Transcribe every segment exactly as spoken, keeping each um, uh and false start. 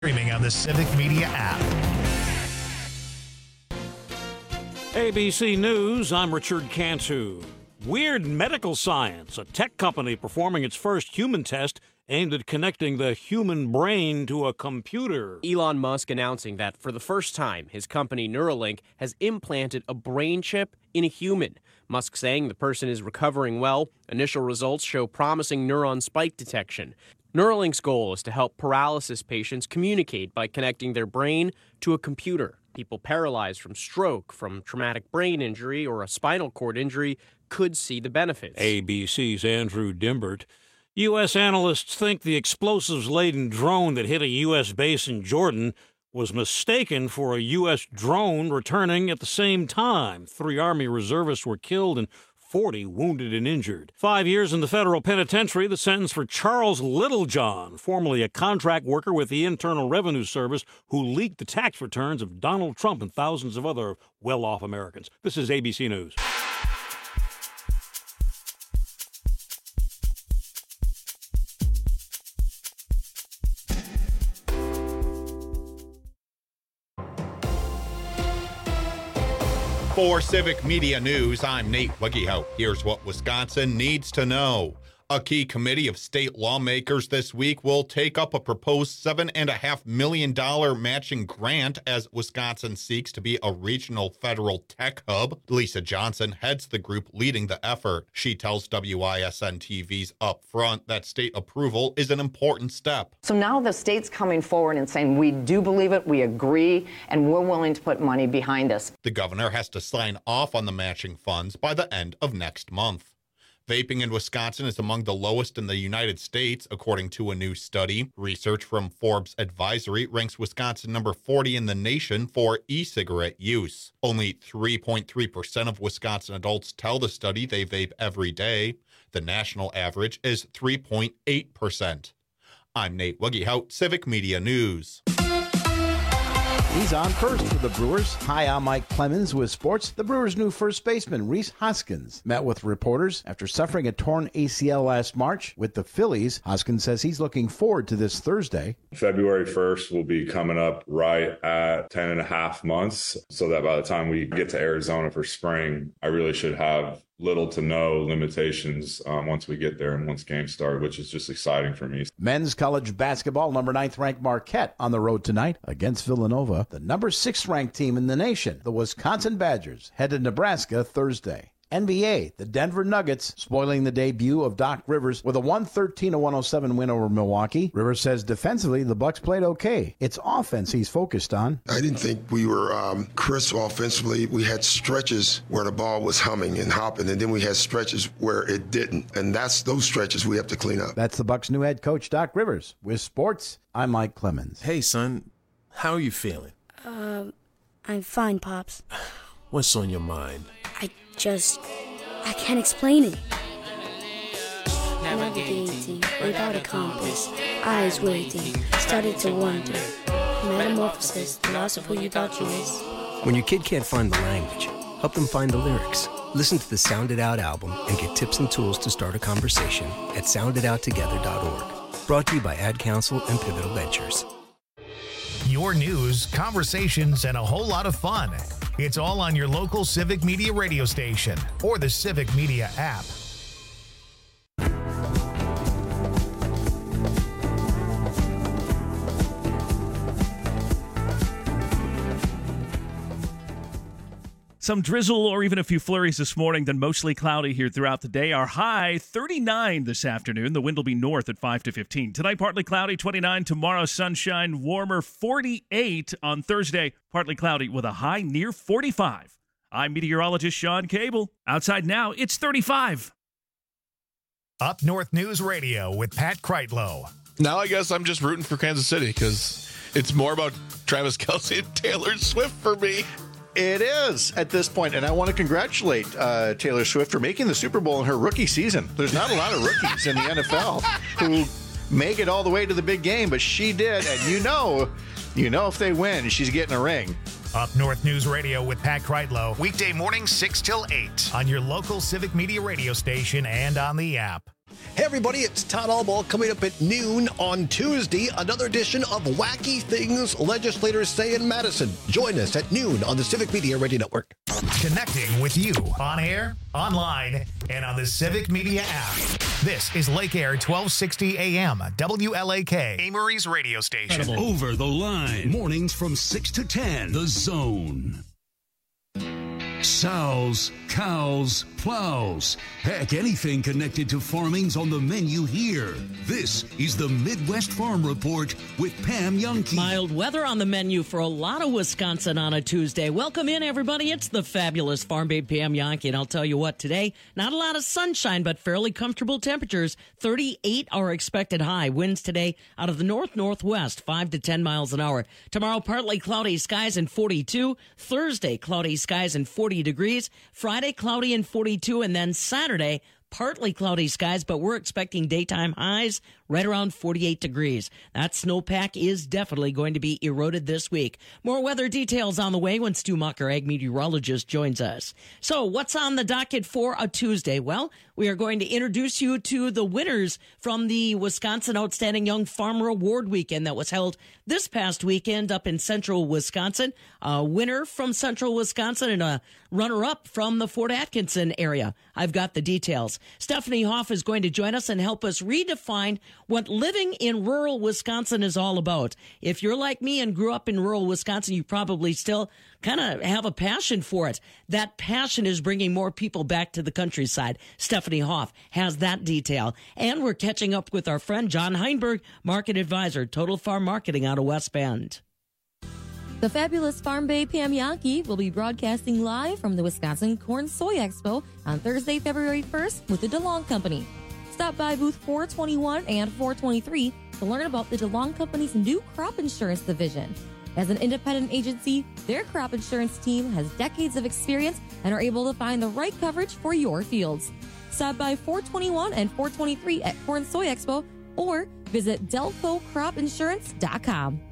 Streaming on the Civic Media app. A B C News, I'm Richard Cantu. Weird Medical Science, a tech company performing its first human test aimed at connecting the human brain to a computer. Elon Musk announcing that for the first time, his company Neuralink has implanted a brain chip in a human. Musk saying the person is recovering well. Initial results show promising neuron spike detection. Neuralink's goal is to help paralysis patients communicate by connecting their brain to a computer. People paralyzed from stroke, from traumatic brain injury, or a spinal cord injury could see the benefits. A B C's Andrew Dimbert. U S analysts think the explosives-laden drone that hit a U S base in Jordan was mistaken for a U S drone returning at the same time. Three Army reservists were killed and forty wounded and injured. Five years in the federal penitentiary, the sentence for Charles Littlejohn, formerly a contract worker with the Internal Revenue Service, who leaked the tax returns of Donald Trump and thousands of other well-off Americans. This is A B C News. For Civic Media News, I'm Nate Wiggyhout. Here's what Wisconsin needs to know. A key committee of state lawmakers this week will take up a proposed seven point five million dollars matching grant as Wisconsin seeks to be a regional federal tech hub. Lisa Johnson heads the group leading the effort. She tells W I S N T V's Upfront that state approval is an important step. So now the state's coming forward and saying, we do believe it, we agree, and we're willing to put money behind this. The governor has to sign off on the matching funds by the end of next month. Vaping in Wisconsin is among the lowest in the United States, according to a new study. Research from Forbes Advisory ranks Wisconsin number forty in the nation for e-cigarette use. Only three point three percent of Wisconsin adults tell the study they vape every day. The national average is three point eight percent. I'm Nate Wiggyhout, Civic Media News. He's on first for the Brewers. Hi, I'm Mike Clemens with sports. The Brewers' new first baseman, Rhys Hoskins, met with reporters after suffering a torn A C L last March with the Phillies. Hoskins says he's looking forward to this Thursday. February first will be coming up right at ten and a half months, so that by the time we get to Arizona for spring, I really should have little to no limitations um, once we get there and once games start, which is just exciting for me. Men's college basketball, number ninth ranked Marquette on the road tonight against Villanova. The number six ranked team in the nation, the Wisconsin Badgers, head to Nebraska Thursday. N B A, the Denver Nuggets spoiling the debut of Doc Rivers with a one thirteen to one oh seven win over Milwaukee. Rivers says defensively the Bucks played okay. It's offense he's focused on. I didn't think we were um, crisp offensively. We had stretches where the ball was humming and hopping, and then we had stretches where it didn't. And that's those stretches we have to clean up. That's the Bucks' new head coach, Doc Rivers. With sports, I'm Mike Clemens. Hey, son. How are you feeling? Uh, I'm fine, Pops. What's on your mind? I just, I can't explain it. Navigating without a compass, eyes waiting, started to wonder. Metamorphosis, the loss of who you thought you was. When your kid can't find the language, help them find the lyrics. Listen to the Sound It Out album and get tips and tools to start a conversation at sound it out together dot org. Brought to you by Ad Council and Pivotal Ventures. Your news, conversations, and a whole lot of fun. It's all on your local Civic Media radio station or the Civic Media app. Some drizzle or even a few flurries this morning, then mostly cloudy here throughout the day. Our high, thirty-nine this afternoon. The wind will be north at five to fifteen. Tonight, partly cloudy, twenty-nine. Tomorrow, sunshine, warmer, forty-eight. On Thursday, partly cloudy with a high near forty-five. I'm meteorologist Sean Cable. Outside now, it's thirty-five. Up North News Radio with Pat Kreitlow. Now I guess I'm just rooting for Kansas City because it's more about Travis Kelce and Taylor Swift for me. It is at this point, and I want to congratulate uh, Taylor Swift for making the Super Bowl in her rookie season. There's not a lot of rookies in the N F L who make it all the way to the big game, but she did, and you know, you know if they win, she's getting a ring. Up North News Radio with Pat Kreitlow, weekday morning six till eight on your local Civic Media radio station and on the app. Hey everybody, it's Todd Albaugh coming up at noon on Tuesday. Another edition of Wacky Things Legislators Say in Madison. Join us at noon on the Civic Media Radio Network. Connecting with you on air, online, and on the Civic Media app. This is Lake Air twelve sixty A M, W L A K, Amory's radio station. Over the Line. Mornings from six to ten. The Zone. Sows, cows, plows. Heck, anything connected to farming's on the menu here. This is the Midwest Farm Report with Pam Youngke. Mild weather on the menu for a lot of Wisconsin on a Tuesday. Welcome in, everybody. It's the fabulous Farm Babe Pam Youngke, and I'll tell you what, today, not a lot of sunshine, but fairly comfortable temperatures. thirty-eight are expected high. Winds today out of the north-northwest, five to ten miles an hour. Tomorrow, partly cloudy skies and forty-two. Thursday, cloudy skies and forty degrees. Friday, cloudy and forty-two, and then Saturday, partly cloudy skies, but we're expecting daytime highs right around forty-eight degrees. That snowpack is definitely going to be eroded this week. More weather details on the way when Stu Mucker, ag meteorologist, joins us. So what's on the docket for a Tuesday? Well, we are going to introduce you to the winners from the Wisconsin Outstanding Young Farmer Award Weekend that was held this past weekend up in central Wisconsin. A winner from central Wisconsin and a runner-up from the Fort Atkinson area. I've got the details. Stephanie Hoff is going to join us and help us redefine what living in rural Wisconsin is all about. If you're like me and grew up in rural Wisconsin, you probably still kind of have a passion for it. That passion is bringing more people back to the countryside. Stephanie Hoff has that detail. And we're catching up with our friend John Heinberg, market advisor, Total Farm Marketing out of West Bend. The fabulous Farm Babe Pam Youngke will be broadcasting live from the Wisconsin Corn Soy Expo on Thursday, February first with the DeLong Company. Stop by booth four twenty-one and four twenty-three to learn about the DeLong Company's new crop insurance division. As an independent agency, their crop insurance team has decades of experience and are able to find the right coverage for your fields. Stop by four twenty-one and four twenty-three at Corn Soy Expo or visit delco crop insurance dot com.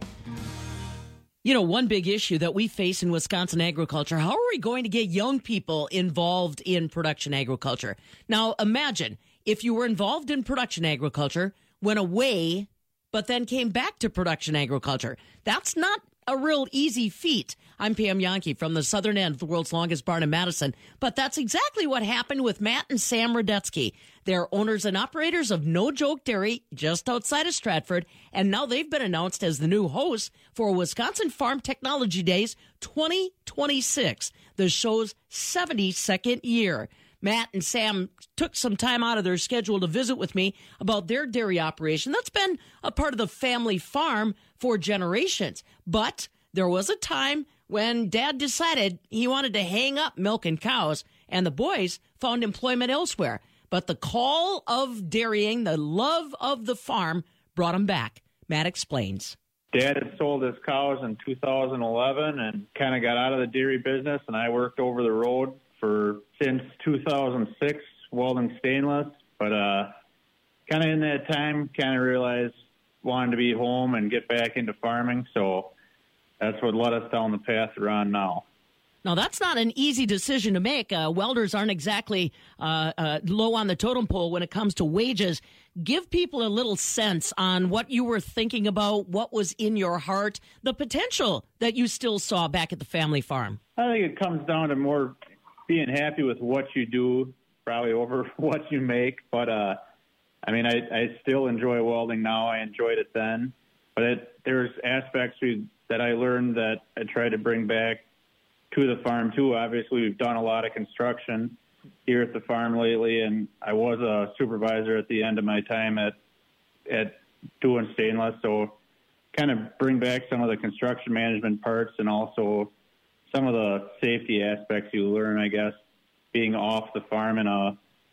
You know, one big issue that we face in Wisconsin agriculture, how are we going to get young people involved in production agriculture? Now, imagine if you were involved in production agriculture, went away, but then came back to production agriculture. That's not a real easy feat. I'm Pam Youngke from the southern end of the world's longest barn in Madison, but that's exactly what happened with Matt and Sam Radetzky. They're owners and operators of No Joke Dairy just outside of Stratford, and now they've been announced as the new hosts for Wisconsin Farm Technology Days twenty twenty-six, the show's seventy-second year. Matt and Sam took some time out of their schedule to visit with me about their dairy operation. That's been a part of the family farm for generations. But there was a time when Dad decided he wanted to hang up milking cows, and the boys found employment elsewhere. But the call of dairying, the love of the farm, brought him back. Matt explains. Dad had sold his cows in two thousand eleven and kind of got out of the dairy business, and I worked over the road for since two thousand six, welding stainless. But uh, kind of in that time, kind of realized wanted to be home and get back into farming. So that's what led us down the path we're on now. Now, that's not an easy decision to make. Uh, welders aren't exactly uh, uh, low on the totem pole when it comes to wages. Give people a little sense on what you were thinking about, what was in your heart, the potential that you still saw back at the family farm. I think it comes down to more being happy with what you do, probably over what you make. But, uh, I mean, I, I still enjoy welding now. I enjoyed it then. But it, there's aspects we, that I learned that I try to bring back to the farm, too. Obviously, we've done a lot of construction here at the farm lately, and I was a supervisor at the end of my time at at doing stainless. So kind of bring back some of the construction management parts and also some of the safety aspects you learn, I guess, being off the farm in a,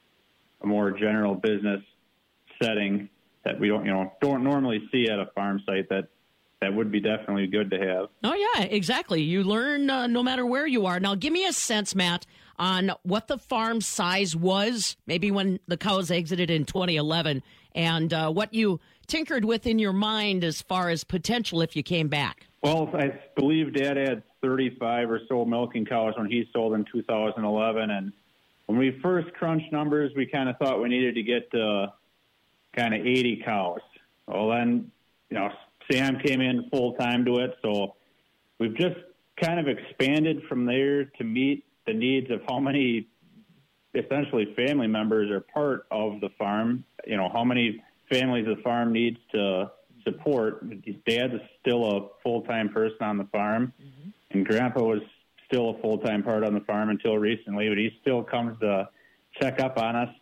a more general business setting that we don't, you know, don't normally see at a farm site that that would be definitely good to have. Oh, yeah, exactly. You learn uh, no matter where you are. Now, give me a sense, Matt, on what the farm size was, maybe when the cows exited in twenty eleven, and uh, what you tinkered with in your mind as far as potential if you came back. Well, I believe Dad had thirty-five or so milking cows when he sold in two thousand eleven, and when we first crunched numbers, we kind of thought we needed to get to kind of eighty cows. Well, then, you know, Sam came in full-time to it, so we've just kind of expanded from there to meet the needs of how many essentially family members are part of the farm, you know, how many families the farm needs to support. His dad is still a full-time person on the farm, mm-hmm. and Grandpa was still a full-time part on the farm until recently, but he still comes to check up on us.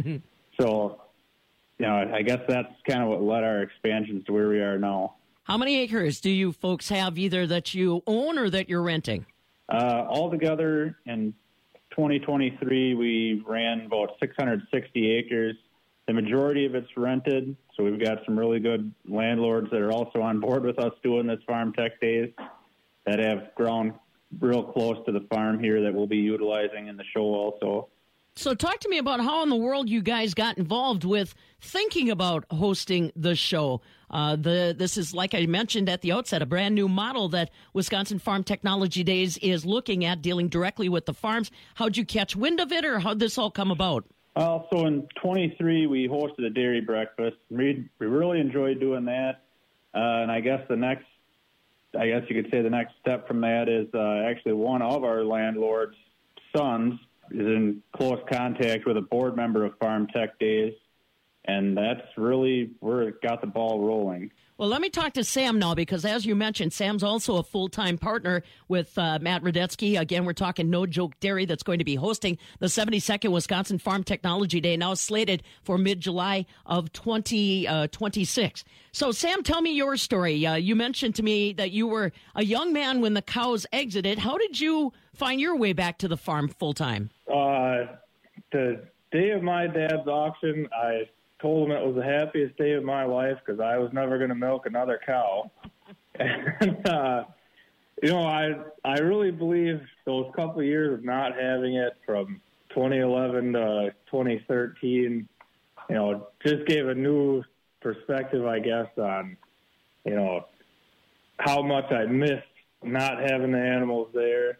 So, you know, I guess that's kind of what led our expansions to where we are now. How many acres do you folks have, either that you own or that you're renting? Uh, altogether, in twenty twenty-three, we ran about six hundred sixty acres. The majority of it's rented, so we've got some really good landlords that are also on board with us doing this Farm Tech Days that have grown real close to the farm here that we'll be utilizing in the show also. So talk to me about how in the world you guys got involved with thinking about hosting the show. Uh, the This is, like I mentioned at the outset, a brand new model that Wisconsin Farm Technology Days is looking at, dealing directly with the farms. How'd you catch wind of it, or how'd this all come about? Well, so in twenty-three, we hosted a dairy breakfast. We, we really enjoyed doing that. Uh, and I guess the next, I guess you could say the next step from that is uh, actually one of our landlord's sons is in close contact with a board member of Farm Tech Days, and that's really where it got the ball rolling. Well, let me talk to Sam now, because as you mentioned, Sam's also a full-time partner with uh, Matt Radetzky. Again, we're talking No Joke Dairy that's going to be hosting the seventy-second Wisconsin Farm Technology Day, now slated for mid-July of twenty twenty-six. So, Sam, tell me your story. Uh, you mentioned to me that you were a young man when the cows exited. How did you find your way back to the farm full-time? Uh, the day of my dad's auction, I told him it was the happiest day of my life because I was never going to milk another cow. And, uh, you know, I I really believe those couple of years of not having it from twenty eleven to twenty thirteen, you know, just gave a new perspective, I guess, on, you know, how much I missed not having the animals there.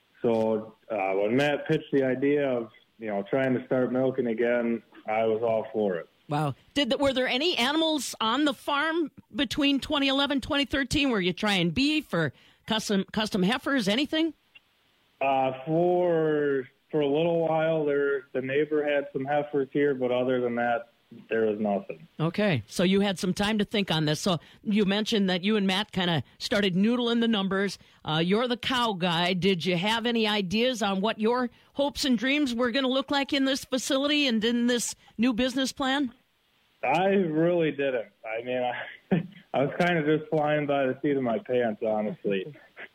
So uh, when Matt pitched the idea of, you know, trying to start milking again, I was all for it. Wow. Did the, were there any animals on the farm between twenty eleven, twenty thirteen? Were you trying beef or custom custom heifers, anything? Uh, for for a little while, there the neighbor had some heifers here, but other than that, there was nothing. Okay, so you had some time to think on this. So you mentioned that you and Matt kind of started noodling the numbers. Uh, you're the cow guy. Did you have any ideas on what your hopes and dreams were going to look like in this facility and in this new business plan? I really didn't. I mean, I, I was kind of just flying by the seat of my pants, honestly.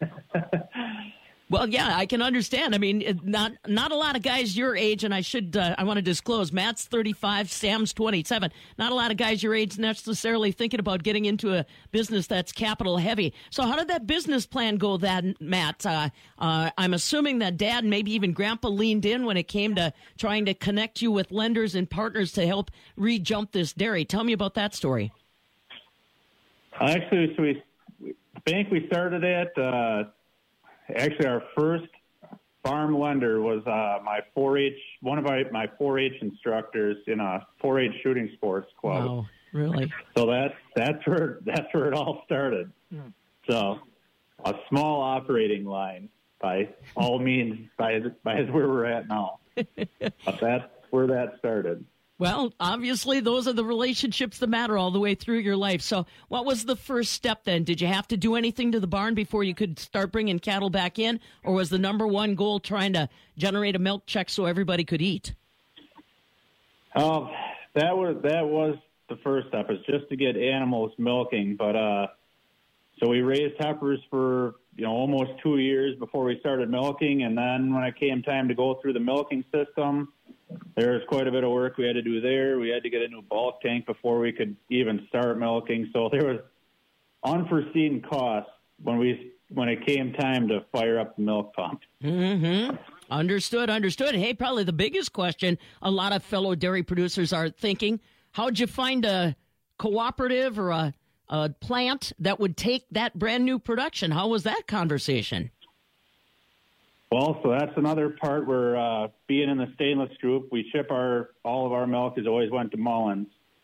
Well, yeah, I can understand. I mean, not not a lot of guys your age, and I should uh, I want to disclose, Matt's thirty-five, Sam's twenty-seven. Not a lot of guys your age necessarily thinking about getting into a business that's capital heavy. So how did that business plan go, that Matt? Uh, uh, I'm assuming that Dad, maybe even Grandpa, leaned in when it came to trying to connect you with lenders and partners to help re-jump this dairy. Tell me about that story. Actually, so we, the bank we started at, uh, actually, our first farm lender was uh, my four H, one of my, my four H instructors in a four H shooting sports club. Wow, really? So that's that's where that's where it all started. Hmm. So a small operating line, by all means, by by where we're at now. But that's where that started. Well, obviously, those are the relationships that matter all the way through your life. So what was the first step then? Did you have to do anything to the barn before you could start bringing cattle back in? Or was the number one goal trying to generate a milk check so everybody could eat? Oh, that was that was the first step, is just to get animals milking. But uh, so we raised heifers for, you know, almost two years before we started milking. And then when it came time to go through the milking system, there was quite a bit of work we had to do there. We had to get a new bulk tank before we could even start milking. So there was unforeseen costs when we when it came time to fire up the milk pump. Mm-hmm. Understood, understood. Hey, probably the biggest question a lot of fellow dairy producers are thinking, how'd you find a cooperative or a, a plant that would take that brand new production? How was that conversation? Well, so that's another part where, uh, being in the stainless group, we ship our, all of our milk has always went to Mullins.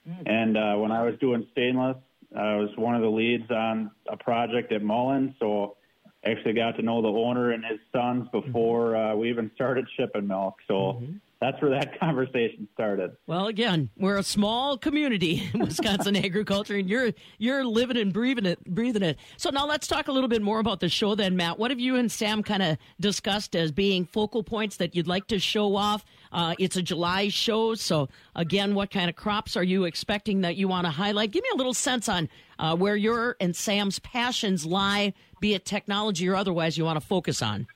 And uh, when I was doing stainless, I was one of the leads on a project at Mullen, so I actually got to know the owner and his sons before uh, we even started shipping milk. So mm-hmm. that's where that conversation started. Well, again, we're a small community in Wisconsin agriculture, and you're you're living and breathing it, breathing it. So now let's talk a little bit more about the show then, Matt. What have you and Sam kind of discussed as being focal points that you'd like to show off? Uh, it's a July show, so again, what kind of crops are you expecting that you want to highlight? Give me a little sense on uh, where your and Sam's passions lie, be it technology or otherwise you want to focus on.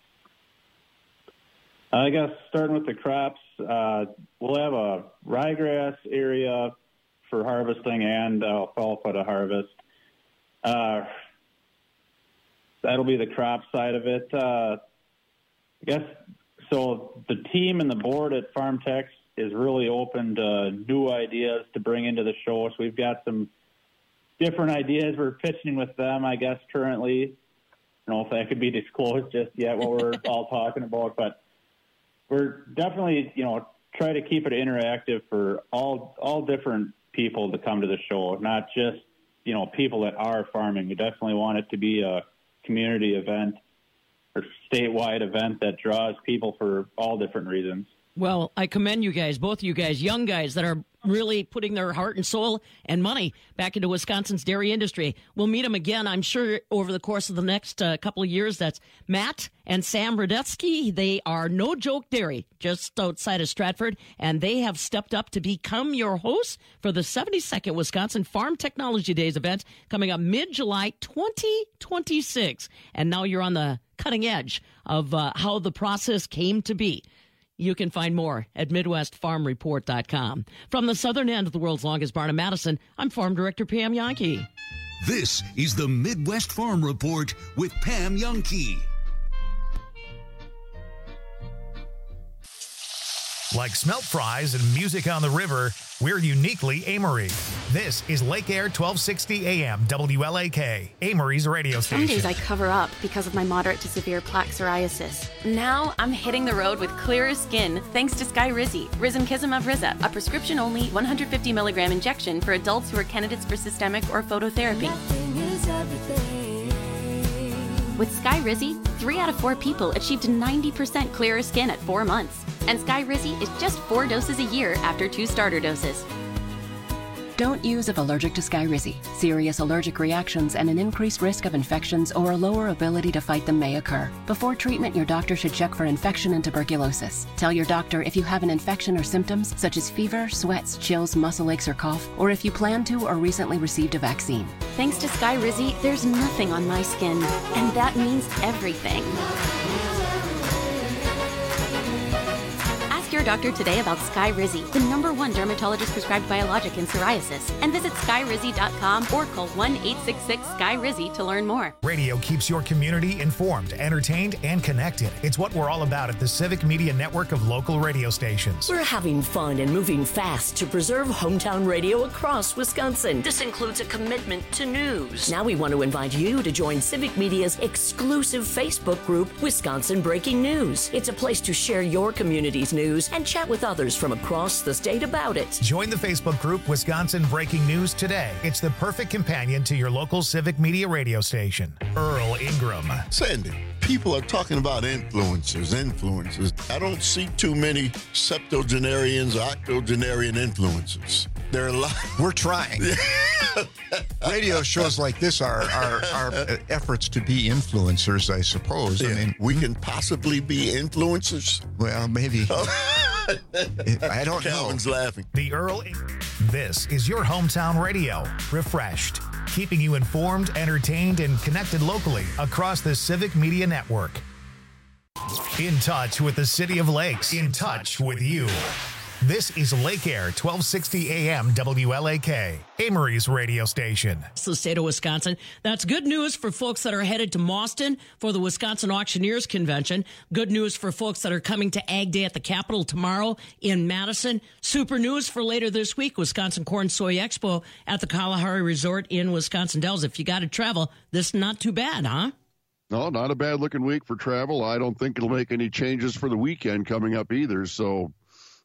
I guess starting with the crops, uh, we'll have a ryegrass area for harvesting and alfalfa to harvest. Uh, that'll be the crop side of it. Uh, I guess so. The team and the board at FarmTech is really open to new ideas to bring into the show. So we've got some different ideas we're pitching with them, I guess, currently. I don't know if that could be disclosed just yet, what we're all talking about, but we're definitely, you know, try to keep it interactive for all all different people to come to the show, not just, you know, people that are farming. We definitely want it to be a community event or statewide event that draws people for all different reasons. Well, I commend you guys, both of you guys, young guys that are really putting their heart and soul and money back into Wisconsin's dairy industry. We'll meet them again, I'm sure, over the course of the next uh, couple of years. That's Matt and Sam Radetsky. They are No Joke Dairy, just outside of Stratford, and they have stepped up to become your hosts for the seventy-second Wisconsin Farm Technology Days event coming up mid-July twenty twenty-six. And now you're on the cutting edge of uh, how the process came to be. You can find more at Midwest Farm Report dot com. From the southern end of the world's longest barn in Madison, I'm Farm Director Pam Yankee. This is the Midwest Farm Report with Pam Yankee. Like smelt fries and music on the river, we're uniquely Amory. This is Lake Air twelve sixty A M W L A K, Amory's radio station. Some days I cover up because of my moderate to severe plaque psoriasis. Now I'm hitting the road with clearer skin thanks to Skyrizi, Risankizumab Riza, a prescription-only one hundred fifty milligram injection for adults who are candidates for systemic or phototherapy. With Skyrizi, three out of four people achieved ninety percent clearer skin at four months. And Skyrizi is just four doses a year after two starter doses. Don't use if allergic to Skyrizi. Serious allergic reactions and an increased risk of infections or a lower ability to fight them may occur. Before treatment, your doctor should check for infection and tuberculosis. Tell your doctor if you have an infection or symptoms such as fever, sweats, chills, muscle aches, or cough, or if you plan to or recently received a vaccine. Thanks to Skyrizi, there's nothing on my skin, and that means everything. Your doctor today about Skyrizi, the number one dermatologist prescribed biologic in psoriasis, and visit skyrizi dot com or call one eight six six Sky Rizzy to learn more. Radio keeps your community informed, entertained, and connected. It's what we're all about at the Civic Media Network of local radio stations. We're having fun and moving fast to preserve hometown radio across Wisconsin. This includes a commitment to news. Now we want to invite you to join Civic Media's exclusive Facebook group, Wisconsin Breaking News. It's a place to share your community's news and chat with others from across the state about it. Join the Facebook group Wisconsin Breaking News today. It's the perfect companion to your local Civic Media radio station. Earl Ingram. Sandy, people are talking about influencers, influencers. I don't see too many septuagenarians or octogenarian influencers. There are a lot. We're trying. Radio shows like this are, are, are efforts to be influencers, I suppose. Yeah. I mean, we can possibly be influencers. Well, maybe. I don't know. Calvin's laughing. The Earl. This is your hometown radio. Refreshed. Keeping you informed, entertained, and connected locally across the Civic Media Network. In touch with the City of Lakes. In touch with you. This is Lake Air twelve sixty A M W L A K, Amory's radio station. It's the state of Wisconsin. That's good news for folks that are headed to Mauston for the Wisconsin Auctioneers Convention. Good news for folks that are coming to Ag Day at the Capitol tomorrow in Madison. Super news for later this week, Wisconsin Corn Soy Expo at the Kalahari Resort in Wisconsin Dells. If you got to travel, this is not too bad, huh? No, not a bad looking week for travel. I don't think it'll make any changes for the weekend coming up either, so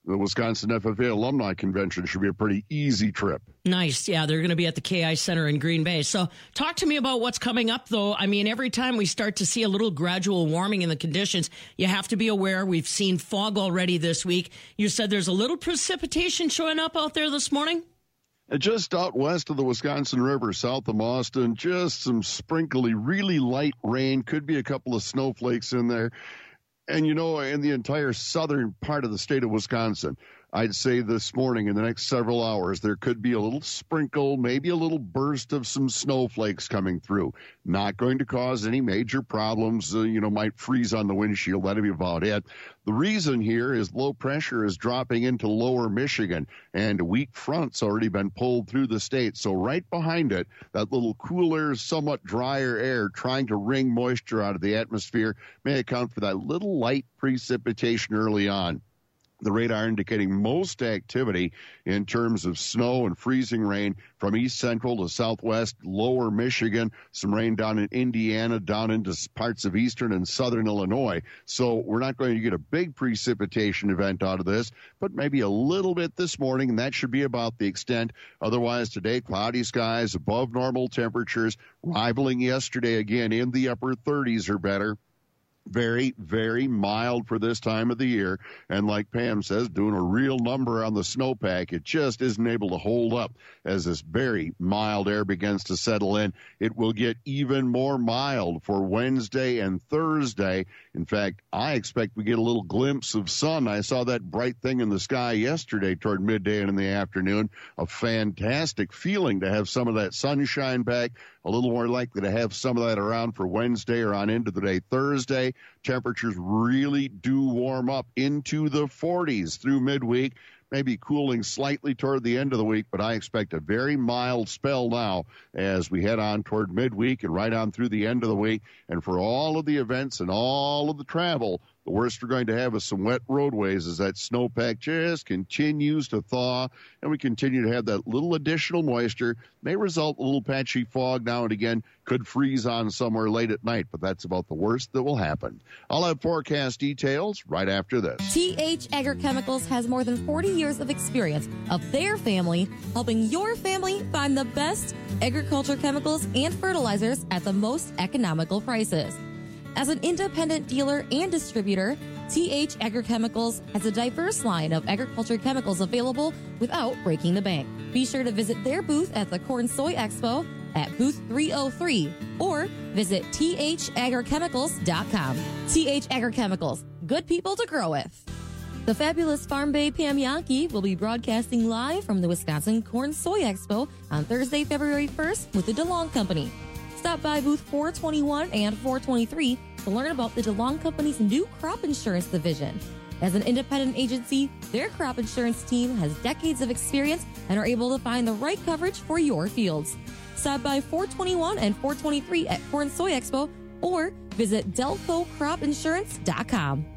the Wisconsin F F A Alumni Convention should be a pretty easy trip. Nice. Yeah, they're going to be at the K I Center in Green Bay. So talk to me about what's coming up, though. I mean, every time we start to see a little gradual warming in the conditions, you have to be aware. We've seen fog already this week. You said there's a little precipitation showing up out there this morning? Just out west of the Wisconsin River, south of Austin, just some sprinkly, really light rain. Could be a couple of snowflakes in there. And, you know, in the entire southern part of the state of Wisconsin, I'd say this morning in the next several hours, there could be a little sprinkle, maybe a little burst of some snowflakes coming through. Not going to cause any major problems, uh, you know, might freeze on the windshield. That'll be about it. The reason here is low pressure is dropping into lower Michigan, and weak front's already been pulled through the state. So right behind it, that little cooler, somewhat drier air trying to wring moisture out of the atmosphere may account for that little light precipitation early on. The radar indicating most activity in terms of snow and freezing rain from east central to southwest, lower Michigan, some rain down in Indiana, down into parts of eastern and southern Illinois. So we're not going to get a big precipitation event out of this, but maybe a little bit this morning, and that should be about the extent. Otherwise, today, cloudy skies, above normal temperatures, rivaling yesterday again in the upper thirties or better. Very, very mild for this time of the year. And like Pam says, doing a real number on the snowpack. It just isn't able to hold up as this very mild air begins to settle in. It will get even more mild for Wednesday and Thursday. In fact, I expect we get a little glimpse of sun. I saw that bright thing in the sky yesterday toward midday and in the afternoon. A fantastic feeling to have some of that sunshine back. A little more likely to have some of that around for Wednesday or on into the day Thursday. Temperatures really do warm up into the forties through midweek, maybe cooling slightly toward the end of the week, but I expect a very mild spell now as we head on toward midweek and right on through the end of the week. And for all of the events and all of the travel, the worst we're going to have is some wet roadways as that snowpack just continues to thaw, and we continue to have that little additional moisture. May result in a little patchy fog now and again. Could freeze on somewhere late at night, but that's about the worst that will happen. I'll have forecast details right after this. T H Agrochemicals has more than forty years of experience of their family helping your family find the best agriculture chemicals and fertilizers at the most economical prices. As an independent dealer and distributor, T H Agrochemicals has a diverse line of agriculture chemicals available without breaking the bank. Be sure to visit their booth at the Corn Soy Expo at booth three oh three or visit T H agrochemicals dot com. T H Agrochemicals, good people to grow with. The fabulous Farm Bay Pam Yankee will be broadcasting live from the Wisconsin Corn Soy Expo on Thursday, February first with the DeLong Company. Stop by booth four twenty-one and four twenty-three to learn about the DeLong Company's new crop insurance division. As an independent agency, their crop insurance team has decades of experience and are able to find the right coverage for your fields. Stop by four twenty-one and four twenty-three at Corn Soy Expo or visit delco crop insurance dot com.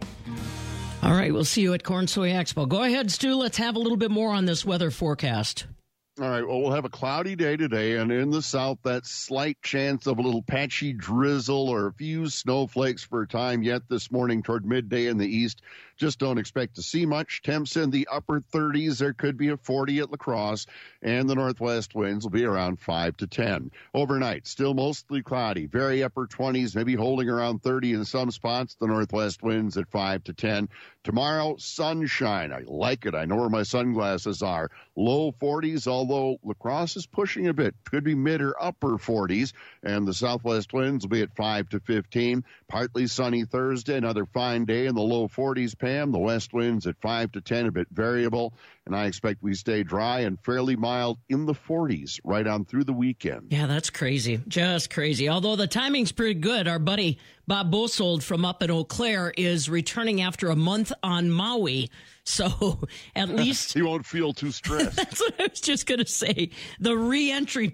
All right, we'll see you at Corn Soy Expo. Go ahead, Stu. Let's have a little bit more on this weather forecast. All right, well, we'll have a cloudy day today, and in the south, that slight chance of a little patchy drizzle or a few snowflakes for a time yet this morning toward midday in the east. Just don't expect to see much. Temps in the upper thirties. There could be a forty at La Crosse, and the northwest winds will be around five to ten. Overnight, still mostly cloudy, very upper twenties, maybe holding around thirty in some spots. The northwest winds at five to ten. Tomorrow, sunshine. I like it. I know where my sunglasses are. Low forties, although La Crosse is pushing a bit. Could be mid or upper forties, and the southwest winds will be at five to fifteen. Partly sunny Thursday, another fine day in the low forties, Pam. The west winds at five to ten, a bit variable, and I expect we stay dry and fairly mild in the forties right on through the weekend. Yeah, that's crazy. Just crazy. Although the timing's pretty good. Our buddy Bob Bosold from up in Eau Claire is returning after a month on Maui. So at least he won't feel too stressed. That's what I was just going to say. The re-entry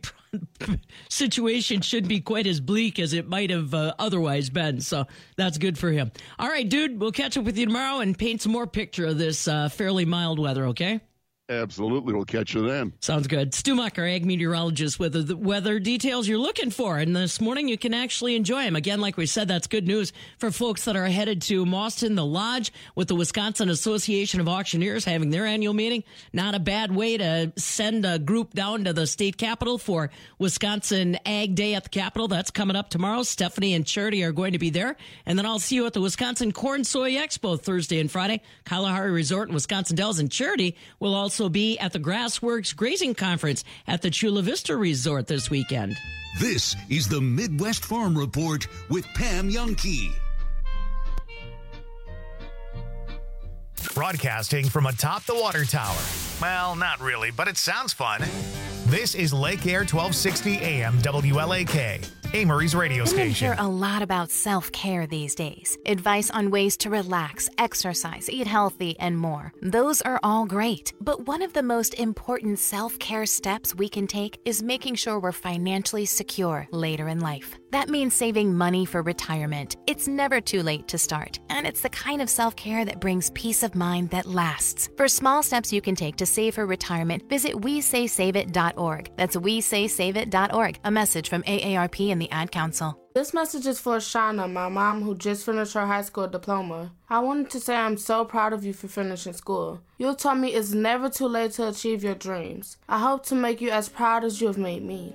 situation shouldn't be quite as bleak as it might have uh, otherwise been. So that's good for him. All right, dude, we'll catch up with you tomorrow and paint some more picture of this uh, fairly mild weather, okay? Absolutely. We'll catch you then. Sounds good. Stu Mucker, ag meteorologist, with the weather details you're looking for. And this morning you can actually enjoy them. Again, like we said, that's good news for folks that are headed to Mauston, the Lodge, with the Wisconsin Association of Auctioneers having their annual meeting. Not a bad way to send a group down to the state capitol for Wisconsin Ag Day at the Capitol. That's coming up tomorrow. Stephanie and Charity are going to be there. And then I'll see you at the Wisconsin Corn Soy Expo Thursday and Friday. Kalahari Resort in Wisconsin Dells, and Charity will also also be at the Grassworks Grazing Conference at the Chula Vista Resort this weekend. This is the Midwest Farm Report with Pam Jahnke. Broadcasting from atop the water tower. Well, not really, but it sounds fun. This is Lake Air twelve sixty A M W L A K, Amory's radio Women station. hear a lot about self-care these days. Advice on ways to relax, exercise, eat healthy, and more. Those are all great. But one of the most important self-care steps we can take is making sure we're financially secure later in life. That means saving money for retirement. It's never too late to start, and it's the kind of self-care that brings peace of mind that lasts. For small steps you can take to save for retirement, visit we say save it dot org. That's we say save it dot org. A message from A A R P and the Ad Council. This message is for Shauna, my mom, who just finished her high school diploma. I wanted to say I'm so proud of you for finishing school. You taught me it's never too late to achieve your dreams. I hope to make you as proud as you have made me.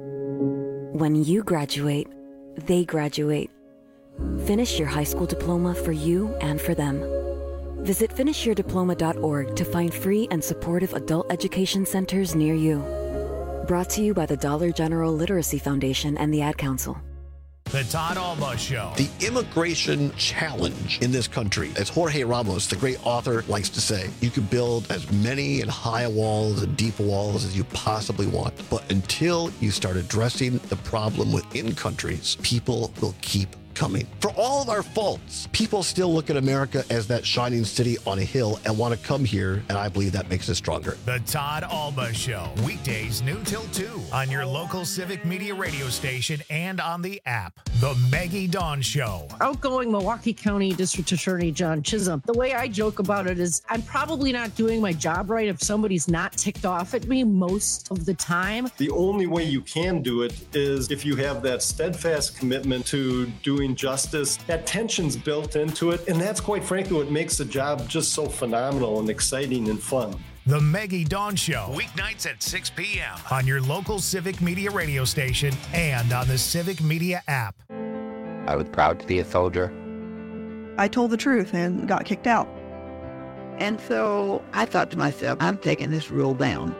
When you graduate, they graduate. Finish your high school diploma for you and for them. Visit finish your diploma dot org to find free and supportive adult education centers near you. Brought to you by the Dollar General Literacy Foundation and the Ad Council. The Todd Alba Show. The immigration challenge in this country, as Jorge Ramos, the great author, likes to say, you can build as many and high walls and deep walls as you possibly want. But until you start addressing the problem within countries, people will keep coming. For all of our faults, people still look at America as that shining city on a hill and want to come here, and I believe that makes us stronger. The Todd Alba Show, weekdays noon till two on your local Civic Media radio station and on the app. The Maggie Dawn Show. Outgoing Milwaukee County District Attorney John Chisholm. The way I joke about it is I'm probably not doing my job right if somebody's not ticked off at me most of the time. The only way you can do it is if you have that steadfast commitment to doing justice. That tension's built into it, and that's quite frankly what makes the job just so phenomenal and exciting and fun. The Maggie Dawn Show, weeknights at six p.m. on your local Civic Media radio station and on the Civic Media app. I was proud to be a soldier. I told the truth and got kicked out. And so I thought to myself, I'm taking this rule down.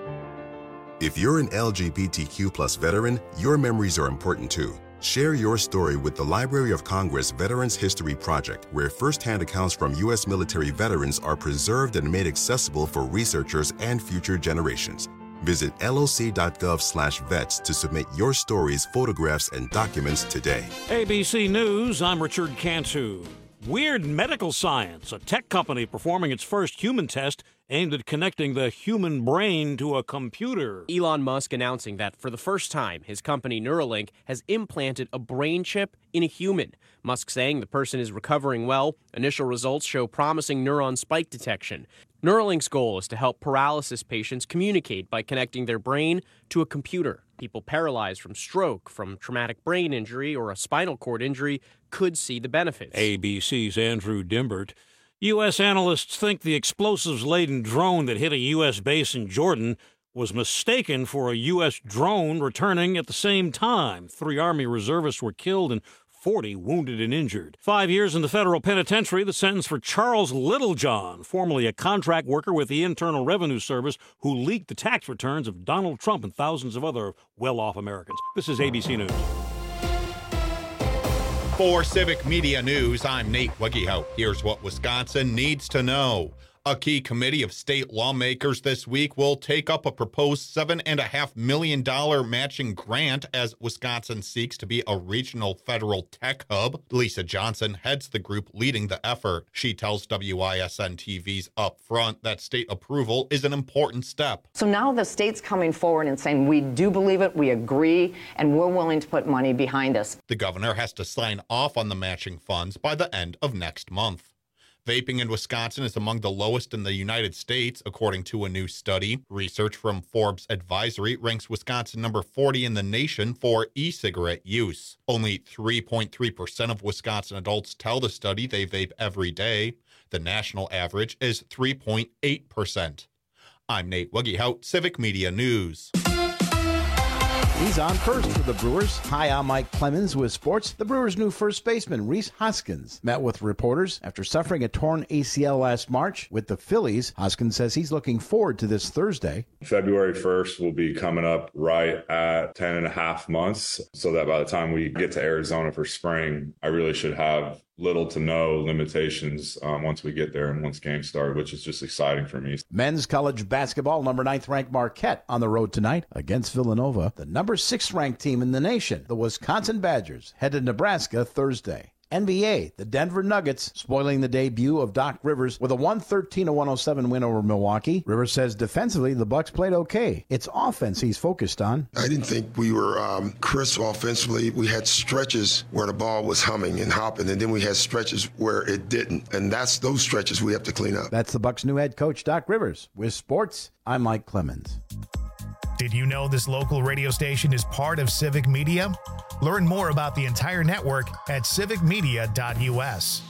If you're an L G B T Q plus veteran, your memories are important too. Share your story with the Library of Congress Veterans History Project, where firsthand accounts from U S military veterans are preserved and made accessible for researchers and future generations. Visit L O C dot gov slash vets to submit your stories, photographs, and documents today. A B C News, I'm Richard Cantu. Weird Medical Science, a tech company performing its first human test aimed at connecting the human brain to a computer. Elon Musk announcing that for the first time, his company Neuralink has implanted a brain chip in a human. Musk saying the person is recovering well. Initial results show promising neuron spike detection. Neuralink's goal is to help paralysis patients communicate by connecting their brain to a computer. People paralyzed from stroke, from traumatic brain injury, or a spinal cord injury could see the benefits. A B C's Andrew Dimbert. U S analysts think the explosives-laden drone that hit a U S base in Jordan was mistaken for a U S drone returning at the same time. Three Army reservists were killed and forty wounded and injured. Five years in the federal penitentiary, the sentence for Charles Littlejohn, formerly a contract worker with the Internal Revenue Service who leaked the tax returns of Donald Trump and thousands of other well-off Americans. This is A B C News. For Civic Media News, I'm Nate Wegehout. Here's what Wisconsin needs to know. A key committee of state lawmakers this week will take up a proposed seven point five million dollars matching grant as Wisconsin seeks to be a regional federal tech hub. Lisa Johnson heads the group leading the effort. She tells W I S N T V's Up Front that state approval is an important step. So now the state's coming forward and saying, we do believe it, we agree, and we're willing to put money behind us. The governor has to sign off on the matching funds by the end of next month. Vaping in Wisconsin is among the lowest in the United States, according to a new study. Research from Forbes Advisory ranks Wisconsin number forty in the nation for e-cigarette use. Only three point three percent of Wisconsin adults tell the study they vape every day. The national average is three point eight percent. I'm Nate Wuggehout, Civic Media News. He's on first for the Brewers. Hi, I'm Mike Clemens with sports. The Brewers' new first baseman, Rhys Hoskins, met with reporters after suffering a torn A C L last March with the Phillies. Hoskins says he's looking forward to this Thursday. February first will be coming up right at ten and a half months, so that by the time we get to Arizona for spring, I really should have little to no limitations um, once we get there and once games start, which is just exciting for me. Men's college basketball, number ninth ranked Marquette on the road tonight against Villanova. The number six ranked team in the nation, the Wisconsin Badgers, head to Nebraska Thursday. N B A, the Denver Nuggets spoiling the debut of Doc Rivers with a one thirteen to one oh seven win over Milwaukee. Rivers says defensively the Bucks played okay. It's offense he's focused on. I didn't think we were um, crisp offensively. We had stretches where the ball was humming and hopping, and then we had stretches where it didn't. And that's those stretches we have to clean up. That's the Bucks' new head coach, Doc Rivers. With sports, I'm Mike Clemens. Did you know this local radio station is part of Civic Media? Learn more about the entire network at civic media dot u s.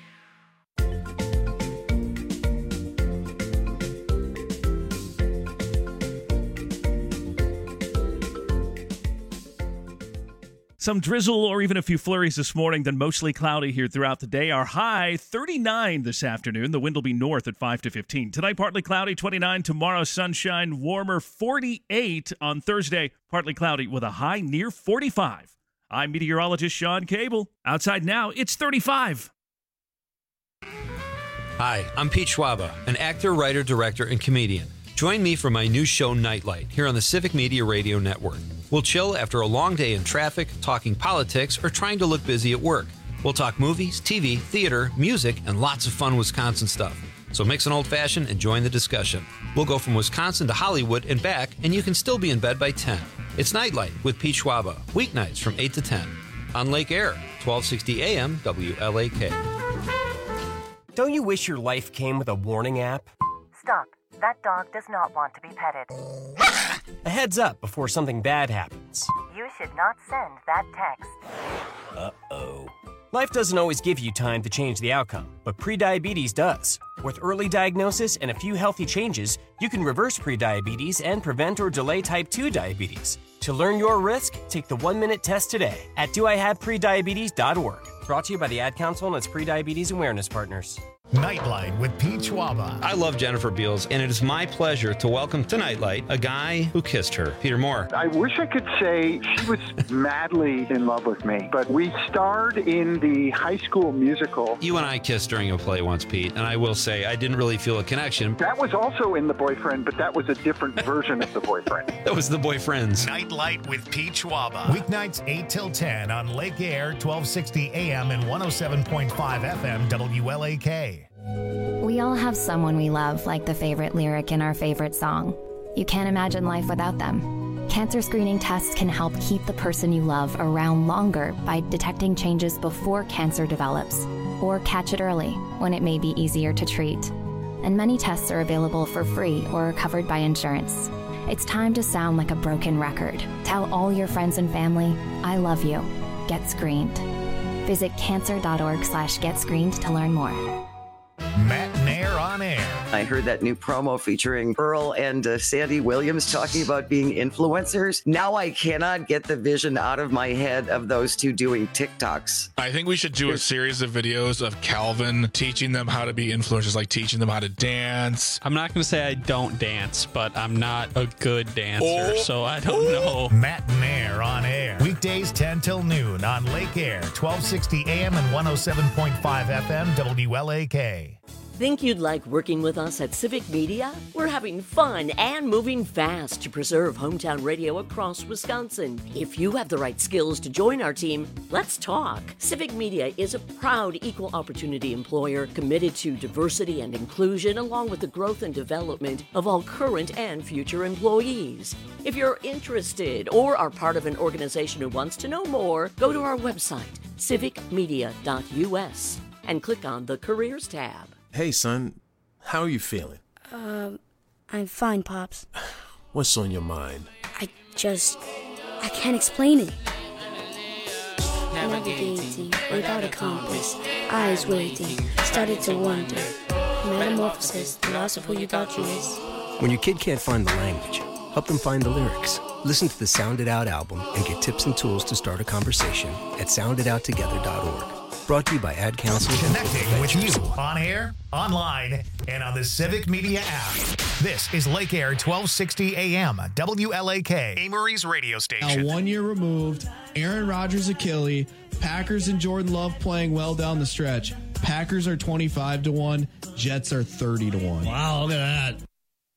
Some drizzle or even a few flurries this morning, then mostly cloudy here throughout the day. Our high, thirty-nine this afternoon. The wind will be north at five to fifteen. Tonight, partly cloudy, twenty-nine. Tomorrow, sunshine, warmer, forty-eight. On Thursday, partly cloudy with a high near forty-five. I'm meteorologist Sean Cable. Outside now, it's thirty-five. Hi, I'm Pete Schwaba, an actor, writer, director, and comedian. Join me for my new show, Nightlight, here on the Civic Media Radio Network. We'll chill after a long day in traffic, talking politics, or trying to look busy at work. We'll talk movies, T V, theater, music, and lots of fun Wisconsin stuff. So mix an old-fashioned and join the discussion. We'll go from Wisconsin to Hollywood and back, and you can still be in bed by ten. It's Nightlight with Pete Schwaba, weeknights from eight to ten. On Lake Air, twelve sixty A M W L A K. Don't you wish your life came with a warning app? Stop. That dog does not want to be petted. A heads up before something bad happens. You should not send that text. Uh-oh. Life doesn't always give you time to change the outcome, but prediabetes does. With early diagnosis and a few healthy changes, you can reverse prediabetes and prevent or delay type two diabetes. To learn your risk, take the one-minute test today at do I have prediabetes dot org. Brought to you by the Ad Council and its Prediabetes Awareness Partners. Nightlight with Pete Schwaba. I love Jennifer Beals, and it is my pleasure to welcome to Nightlight a guy who kissed her, Peter Moore. I wish I could say she was madly in love with me, but we starred in the High School Musical. You and I kissed during a play once, Pete, and I will say I didn't really feel a connection. That was also in The Boyfriend, but that was a different version of The Boyfriend. That was The Boyfriends. Nightlight with Pete Schwaba. Weeknights eight till ten on Lake Air, twelve sixty A M and one oh seven point five F M W L A K. We all have someone we love, like the favorite lyric in our favorite song. You can't imagine life without them. Cancer screening tests can help keep the person you love around longer by detecting changes before cancer develops, or catch it early when it may be easier to treat. And many tests are available for free or are covered by insurance. It's time to sound like a broken record. Tell all your friends and family, I love you. Get screened. Visit cancer.org slash get screened to learn more. Matt Nair on air. I heard that new promo featuring Earl and uh, Sandy Williams talking about being influencers. Now I cannot get the vision out of my head of those two doing TikToks. I think we should do a series of videos of Calvin teaching them how to be influencers, like teaching them how to dance. I'm not going to say I don't dance, but I'm not a good dancer, oh. so I don't know. Matt Nair on air. Weekdays ten till noon on Lake Air, twelve sixty A M and one oh seven point five F M W L A K. Think you'd like working with us at Civic Media? We're having fun and moving fast to preserve hometown radio across Wisconsin. If you have the right skills to join our team, let's talk. Civic Media is a proud equal opportunity employer committed to diversity and inclusion, along with the growth and development of all current and future employees. If you're interested or are part of an organization who wants to know more, go to our website, civic media dot u s. and click on the Careers tab. Hey, son. How are you feeling? Um, I'm fine, Pops. What's on your mind? I just... I can't explain it. Navigating without a compass, eyes waiting, started to wonder. Metamorphosis, the loss of who you thought you was. When your kid can't find the language, help them find the lyrics. Listen to the Sound It Out album and get tips and tools to start a conversation at sound it out together dot org. Brought to you by Ad Council. Connecting with you on air, online, and on the Civic Media app. This is Lake Air twelve sixty A M, W L A K, Amory's radio station. Now one year removed, Aaron Rodgers Achilles, Packers and Jordan Love playing well down the stretch. Packers are twenty-five to one, Jets are thirty to one. Wow, look at that.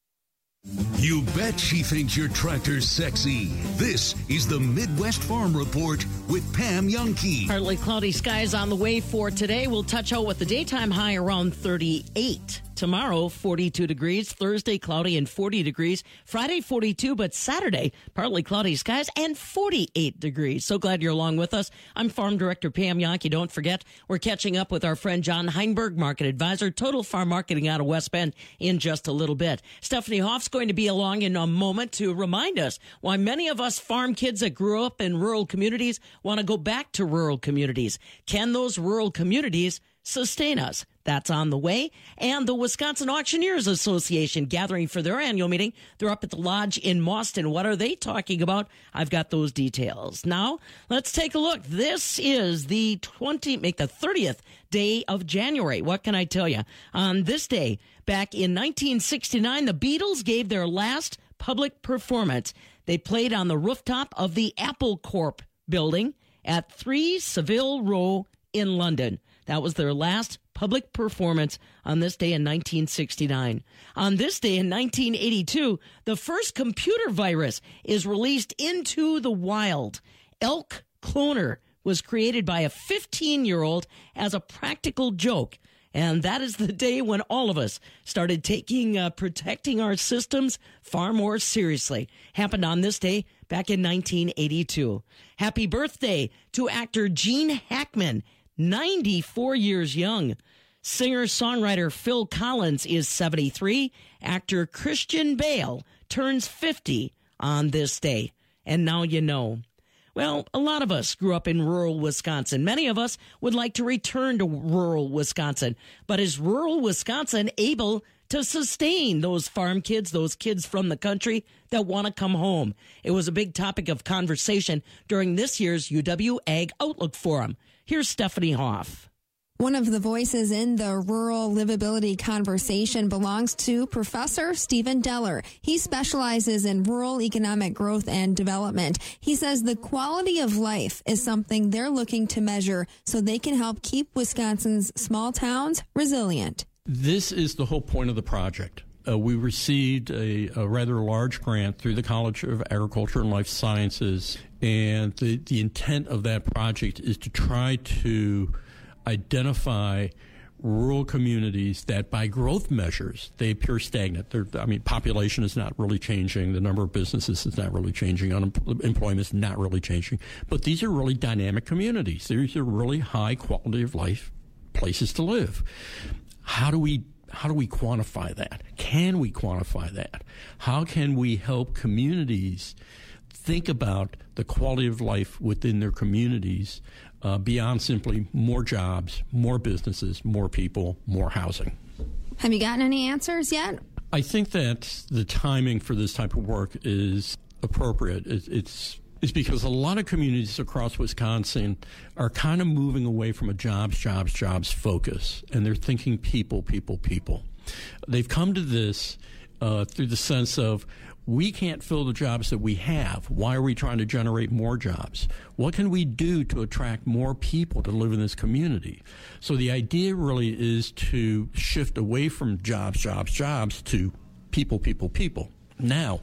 You bet she thinks your tractor's sexy. This is the Midwest Farm Report with Pam Youngkey. Partly cloudy skies on the way for today. We'll touch out with the daytime high around thirty-eight. Tomorrow, forty-two degrees. Thursday, cloudy and forty degrees. Friday, forty-two, but Saturday, partly cloudy skies and forty-eight degrees. So glad you're along with us. I'm Farm Director Pam Youngkey. Don't forget, we're catching up with our friend John Heinberg, Market Advisor, Total Farm Marketing out of West Bend, in just a little bit. Stephanie Hoff's going to be along in a moment to remind us why many of us farm kids that grew up in rural communities want to go back to rural communities. Can those rural communities sustain us? That's on the way. And the Wisconsin Auctioneers Association gathering for their annual meeting. They're up at the Lodge in Mauston. What are they talking about? I've got those details. Now, let's take a look. This is the twentieth, make the thirtieth day of January. What can I tell you? On this day, back in nineteen sixty-nine, the Beatles gave their last public performance. They played on the rooftop of the Apple Corp building at three Savile Row in London. That was their last public performance on this day in nineteen sixty-nine. On this day in nineteen eighty-two, the first computer virus is released into the wild. Elk Cloner was created by a fifteen-year-old as a practical joke. And that is the day when all of us started taking uh, protecting our systems far more seriously. Happened on this day back in nineteen eighty-two. Happy birthday to actor Gene Hackman, ninety-four years young. Singer-songwriter Phil Collins is seventy-three. Actor Christian Bale turns fifty on this day. And now you know. Well, a lot of us grew up in rural Wisconsin. Many of us would like to return to rural Wisconsin. But is rural Wisconsin able to sustain those farm kids, those kids from the country that want to come home? It was a big topic of conversation during this year's U W Ag Outlook Forum. Here's Stephanie Hoff. One of the voices in the rural livability conversation belongs to Professor Stephen Deller. He specializes in rural economic growth and development. He says the quality of life is something they're looking to measure so they can help keep Wisconsin's small towns resilient. This is the whole point of the project. Uh, we received a, a rather large grant through the College of Agriculture and Life Sciences, and the, the intent of that project is to try to identify rural communities that by growth measures, they appear stagnant. They're, I mean, population is not really changing. The number of businesses is not really changing. Unemployment is not really changing. But these are really dynamic communities. These are really high quality of life places to live. How do we How do we quantify that? Can we quantify that? How can we help communities think about the quality of life within their communities uh, beyond simply more jobs, more businesses, more people, more housing? Have you gotten any answers yet? I think that the timing for this type of work is appropriate. It, it's It's because a lot of communities across Wisconsin are kind of moving away from a jobs, jobs, jobs focus, and they're thinking people, people, people. They've come to this uh, through the sense of, we can't fill the jobs that we have. Why are we trying to generate more jobs? What can we do to attract more people to live in this community? So the idea really is to shift away from jobs, jobs, jobs to people, people, people. Now,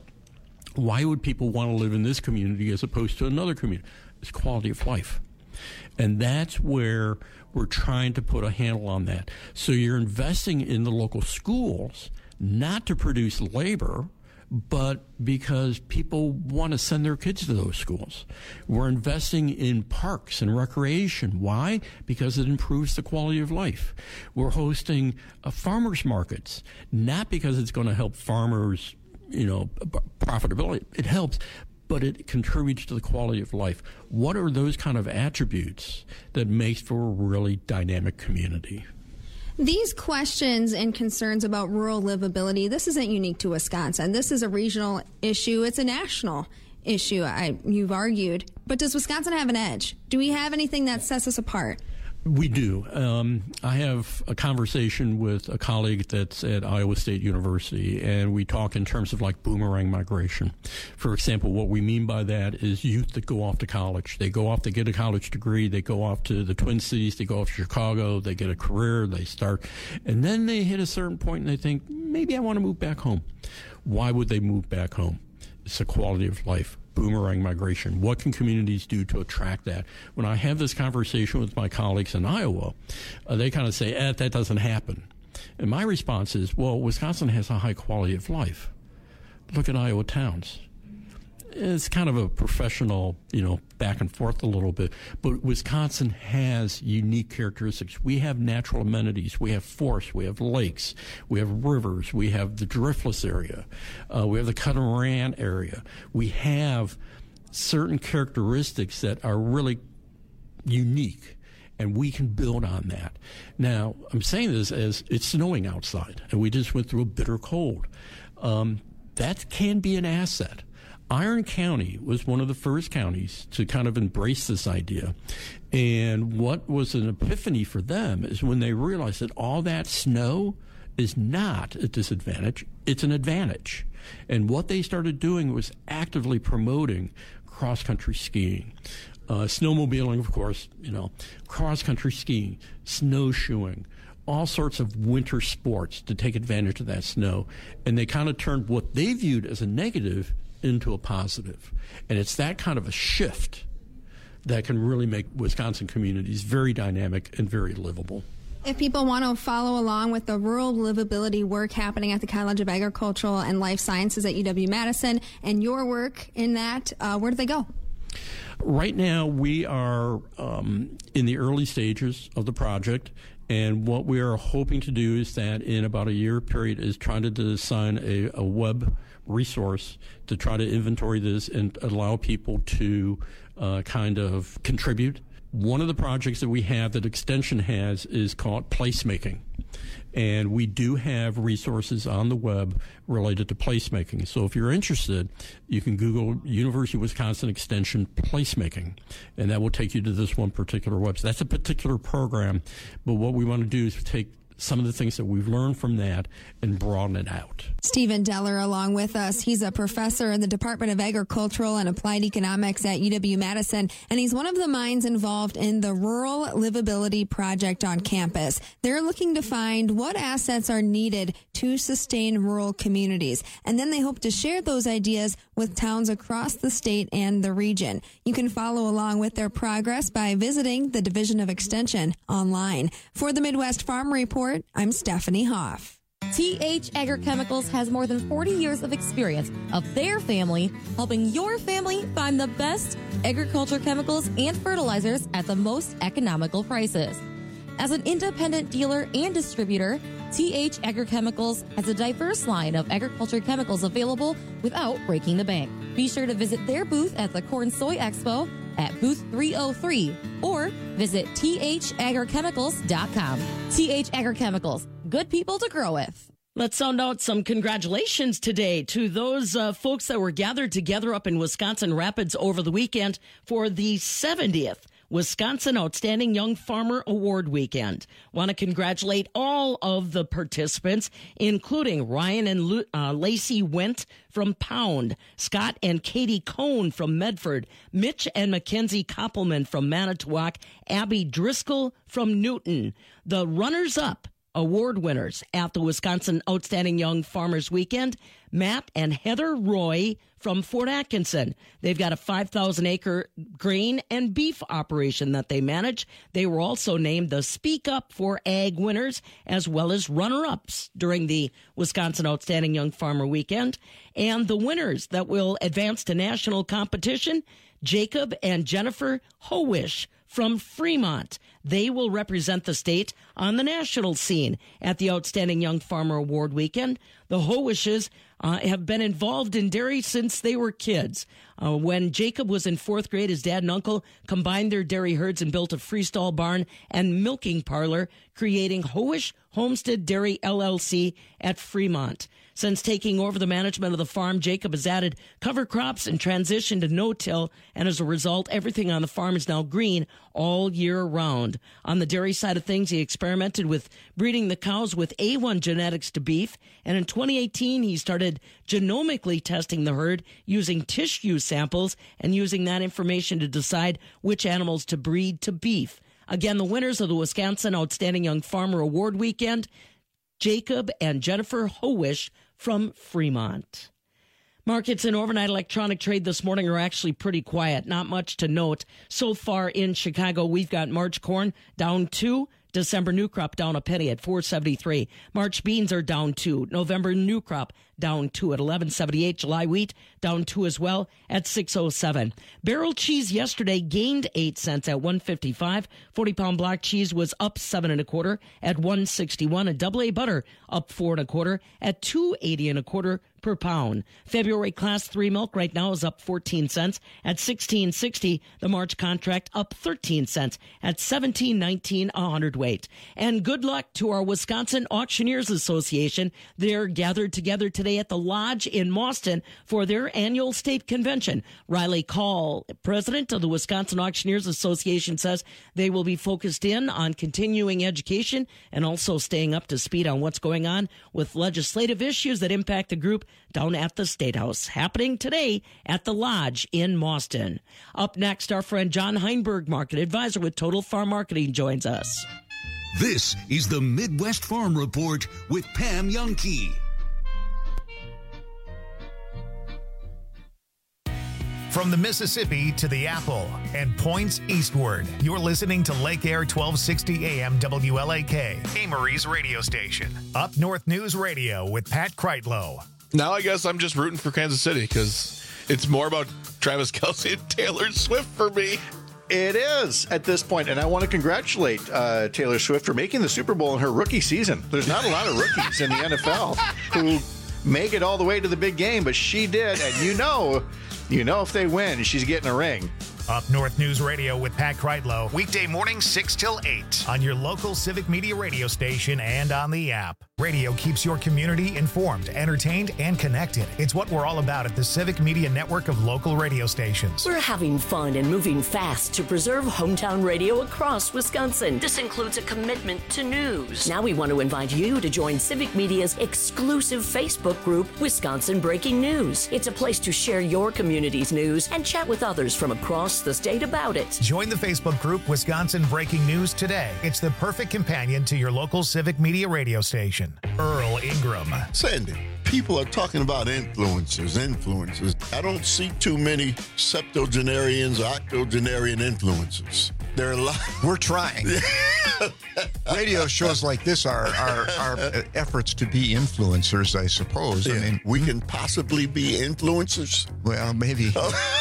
why would people want to live in this community as opposed to another community? It's quality of life. And that's where we're trying to put a handle on that. So you're investing in the local schools, not to produce labor, but because people want to send their kids to those schools. We're investing in parks and recreation. Why? Because it improves the quality of life. We're hosting uh, farmers markets, not because it's going to help farmers, you know, profitability. It helps, but it contributes to the quality of life. What are those kind of attributes that makes for a really dynamic community? These questions and concerns about rural livability, this isn't unique to Wisconsin. This is a regional issue. It's a national issue, I, you've argued. But does Wisconsin have an edge? Do we have anything that sets us apart? We do. Um, I have a conversation with a colleague that's at Iowa State University, and we talk in terms of like boomerang migration. For example, what we mean by that is youth that go off to college. They go off to get a college degree. They go off to the Twin Cities. They go off to Chicago. They get a career. They start. And then they hit a certain point and they think, maybe I want to move back home. Why would they move back home? It's the quality of life. Boomerang migration. What can communities do to attract that? When I have this conversation with my colleagues in Iowa, uh, they kind of say, eh, that doesn't happen. And my response is, well, Wisconsin has a high quality of life. Look at Iowa towns. It's kind of a professional, you know, back and forth a little bit. But Wisconsin has unique characteristics. We have natural amenities. We have forests. We have lakes. We have rivers. We have the Driftless area. Uh, we have the Catamaran area. We have certain characteristics that are really unique, and we can build on that. Now, I'm saying this as it's snowing outside, and we just went through a bitter cold. Um, that can be an asset. Iron County was one of the first counties to kind of embrace this idea. And what was an epiphany for them is when they realized that all that snow is not a disadvantage, it's an advantage. And what they started doing was actively promoting cross-country skiing. Uh, snowmobiling, of course, you know, cross-country skiing, snowshoeing, all sorts of winter sports to take advantage of that snow. And they kind of turned what they viewed as a negative into a positive. And it's that kind of a shift that can really make Wisconsin communities very dynamic and very livable. If people want to follow along with the rural livability work happening at the College of Agricultural and Life Sciences at U W-Madison and your work in that, uh, where do they go? Right now, we are um, in the early stages of the project. And what we are hoping to do is that in about a year period is trying to design a, a web resource to try to inventory this and allow people to uh, kind of contribute. One of the projects that we have that Extension has is called Placemaking. And we do have resources on the web related to placemaking. So if you're interested, you can Google University of Wisconsin Extension Placemaking, and that will take you to this one particular website. That's a particular program, but what we want to do is take some of the things that we've learned from that and broaden it out. Stephen Deller along with us. He's a professor in the Department of Agricultural and Applied Economics at U W-Madison, and he's one of the minds involved in the Rural Livability Project on campus. They're looking to find what assets are needed to sustain rural communities, and then they hope to share those ideas with towns across the state and the region. You can follow along with their progress by visiting the Division of Extension online. For the Midwest Farm Report, I'm Stephanie Hoff. T H Agrochemicals has more than forty years of experience of their family helping your family find the best agriculture chemicals and fertilizers at the most economical prices. As an independent dealer and distributor, T H Agrochemicals has a diverse line of agriculture chemicals available without breaking the bank. Be sure to visit their booth at the Corn Soy Expo at booth three oh three or visit T H agrochemicals dot com. T H Agrochemicals, good people to grow with. Let's sound out some congratulations today to those uh, folks that were gathered together up in Wisconsin Rapids over the weekend for the seventieth Wisconsin Outstanding Young Farmer Award Weekend. Want to congratulate all of the participants, including Ryan and Lu- uh, Lacey Wendt from Pound, Scott and Katie Cohn from Medford, Mitch and Mackenzie Koppelman from Manitowoc, Abby Driscoll from Newton. The runners-up award winners at the Wisconsin Outstanding Young Farmers Weekend. Matt and Heather Roy from Fort Atkinson. They've got a five thousand acre grain and beef operation that they manage. They were also named the Speak Up for Ag winners as well as runner-ups during the Wisconsin Outstanding Young Farmer Weekend. And the winners that will advance to national competition, Jacob and Jennifer Howish from Fremont. They will represent the state on the national scene at the Outstanding Young Farmer Award Weekend. The Howishes uh, have been involved in dairy since they were kids. Uh, when Jacob was in fourth grade, his dad and uncle combined their dairy herds and built a freestall barn and milking parlor, creating Howish Homestead Dairy L L C at Fremont. Since taking over the management of the farm, Jacob has added cover crops and transitioned to no-till, and as a result, everything on the farm is now green all year round. On the dairy side of things, he experimented with breeding the cows with A one genetics to beef, and in twenty eighteen, he started genomically testing the herd using tissue samples and using that information to decide which animals to breed to beef. Again, the winners of the Wisconsin Outstanding Young Farmer Award Weekend, Jacob and Jennifer Howish from Fremont. Markets in overnight electronic trade this morning are actually pretty quiet. Not much to note. So far in Chicago, we've got March corn down two. December new crop down a penny at four seventy-three. March beans are down two. November new crop down two at eleven seventy-eight. July wheat down two as well at six oh seven. Barrel cheese yesterday gained eight cents at one fifty-five. forty pound block cheese was up seven and a quarter at one sixty-one. A double A butter up four and a quarter at two eighty and a quarter per pound. February class three milk right now is up fourteen cents at sixteen sixty. The March contract up thirteen cents at seventeen nineteen a hundredweight. And good luck to our Wisconsin Auctioneers Association. They're gathered together today at the Lodge in Mauston for their annual state convention. Riley Call, president of the Wisconsin Auctioneers Association, says they will be focused in on continuing education and also staying up to speed on what's going on with legislative issues that impact the group down at the State House, happening today at the Lodge in Mauston. Up next, our friend John Heinberg, market advisor with Total Farm Marketing, joins us. This is the Midwest Farm Report with Pam Jahnke. From the Mississippi to the Apple and points eastward, you're listening to Lake Air twelve sixty A M W L A K, Amory's radio station. Up North News Radio with Pat Kreitlow. Now I guess I'm just rooting for Kansas City because it's more about Travis Kelce and Taylor Swift for me. It is at this point, and I want to congratulate uh, Taylor Swift for making the Super Bowl in her rookie season. There's not a lot of rookies in the N F L who make it all the way to the big game, but she did, and you know, you know if they win, she's getting a ring. Up North News Radio with Pat Kreitlow, weekday mornings six till eight on your local Civic Media radio station and on the app. Radio keeps your community informed, entertained, and connected. It's what we're all about at the Civic Media network of local radio stations. We're having fun and moving fast to preserve hometown radio across Wisconsin. This includes a commitment to news. Now we want to invite you to join Civic Media's exclusive Facebook group, Wisconsin Breaking News. It's a place to share your community's news and chat with others from across the state about it. Join the Facebook group Wisconsin Breaking News today. It's the perfect companion to your local Civic Media radio station. Earl Ingram. Sandy, people are talking about influencers, influencers. I don't see too many septuagenarians, octogenarian influencers. There are a lot. We're trying. Radio shows like this are, are, are efforts to be influencers, I suppose. Yeah. I mean, we can possibly be influencers. Well, maybe.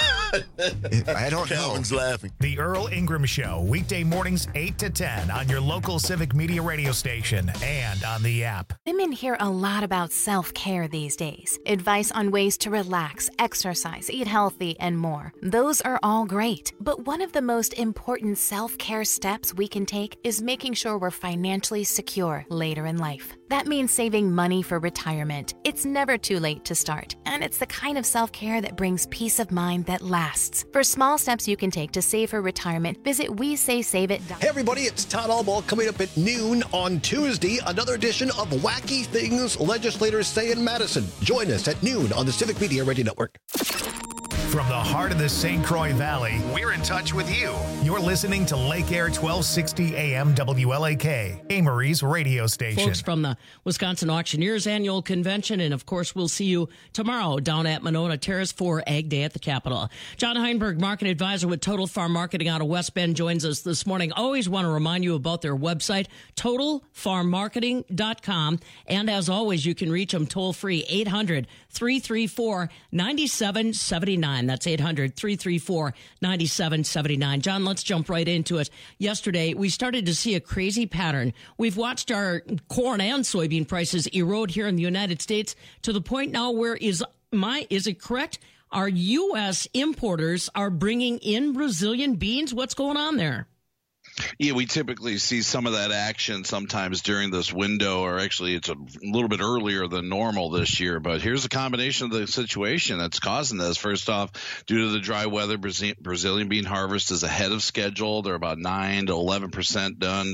I don't know. Calvin's laughing. The Earl Ingram Show, weekday mornings eight to ten on your local Civic Media radio station and on the app. Women hear a lot about self-care these days. Advice on ways to relax, exercise, eat healthy, and more. Those are all great. But one of the most important self-care steps we can take is making sure we're financially secure later in life. That means saving money for retirement. It's never too late to start, and it's the kind of self-care that brings peace of mind that lasts. For small steps you can take to save for retirement, visit we say save it dot com. Hey everybody, it's Todd Albaugh coming up at noon on Tuesday, another edition of Wacky Things Legislators Say in Madison. Join us at noon on the Civic Media Radio Network. From the heart of the Saint Croix Valley, we're in touch with you. You're listening to Lake Air twelve sixty A M W L A K, Amory's radio station. Folks from the Wisconsin Auctioneers Annual Convention, and of course, we'll see you tomorrow down at Monona Terrace for Ag Day at the Capitol. John Heinberg, market advisor with Total Farm Marketing out of West Bend, joins us this morning. Always want to remind you about their website, total farm marketing dot com. And as always, you can reach them toll free, eight hundred, three three four, nine seven seven nine. That's eight hundred, three three four, nine seven seven nine. John, let's jump right into it. Yesterday, we started to see a crazy pattern. We've watched our corn and soybean prices erode here in the United States to the point now where is my is it correct? Our U S importers are bringing in Brazilian beans. What's going on there? Yeah, we typically see some of that action sometimes during this window, or actually it's a little bit earlier than normal this year. But here's a combination of the situation that's causing this. First off, due to the dry weather, Brazilian bean harvest is ahead of schedule. They're about nine to eleven percent done.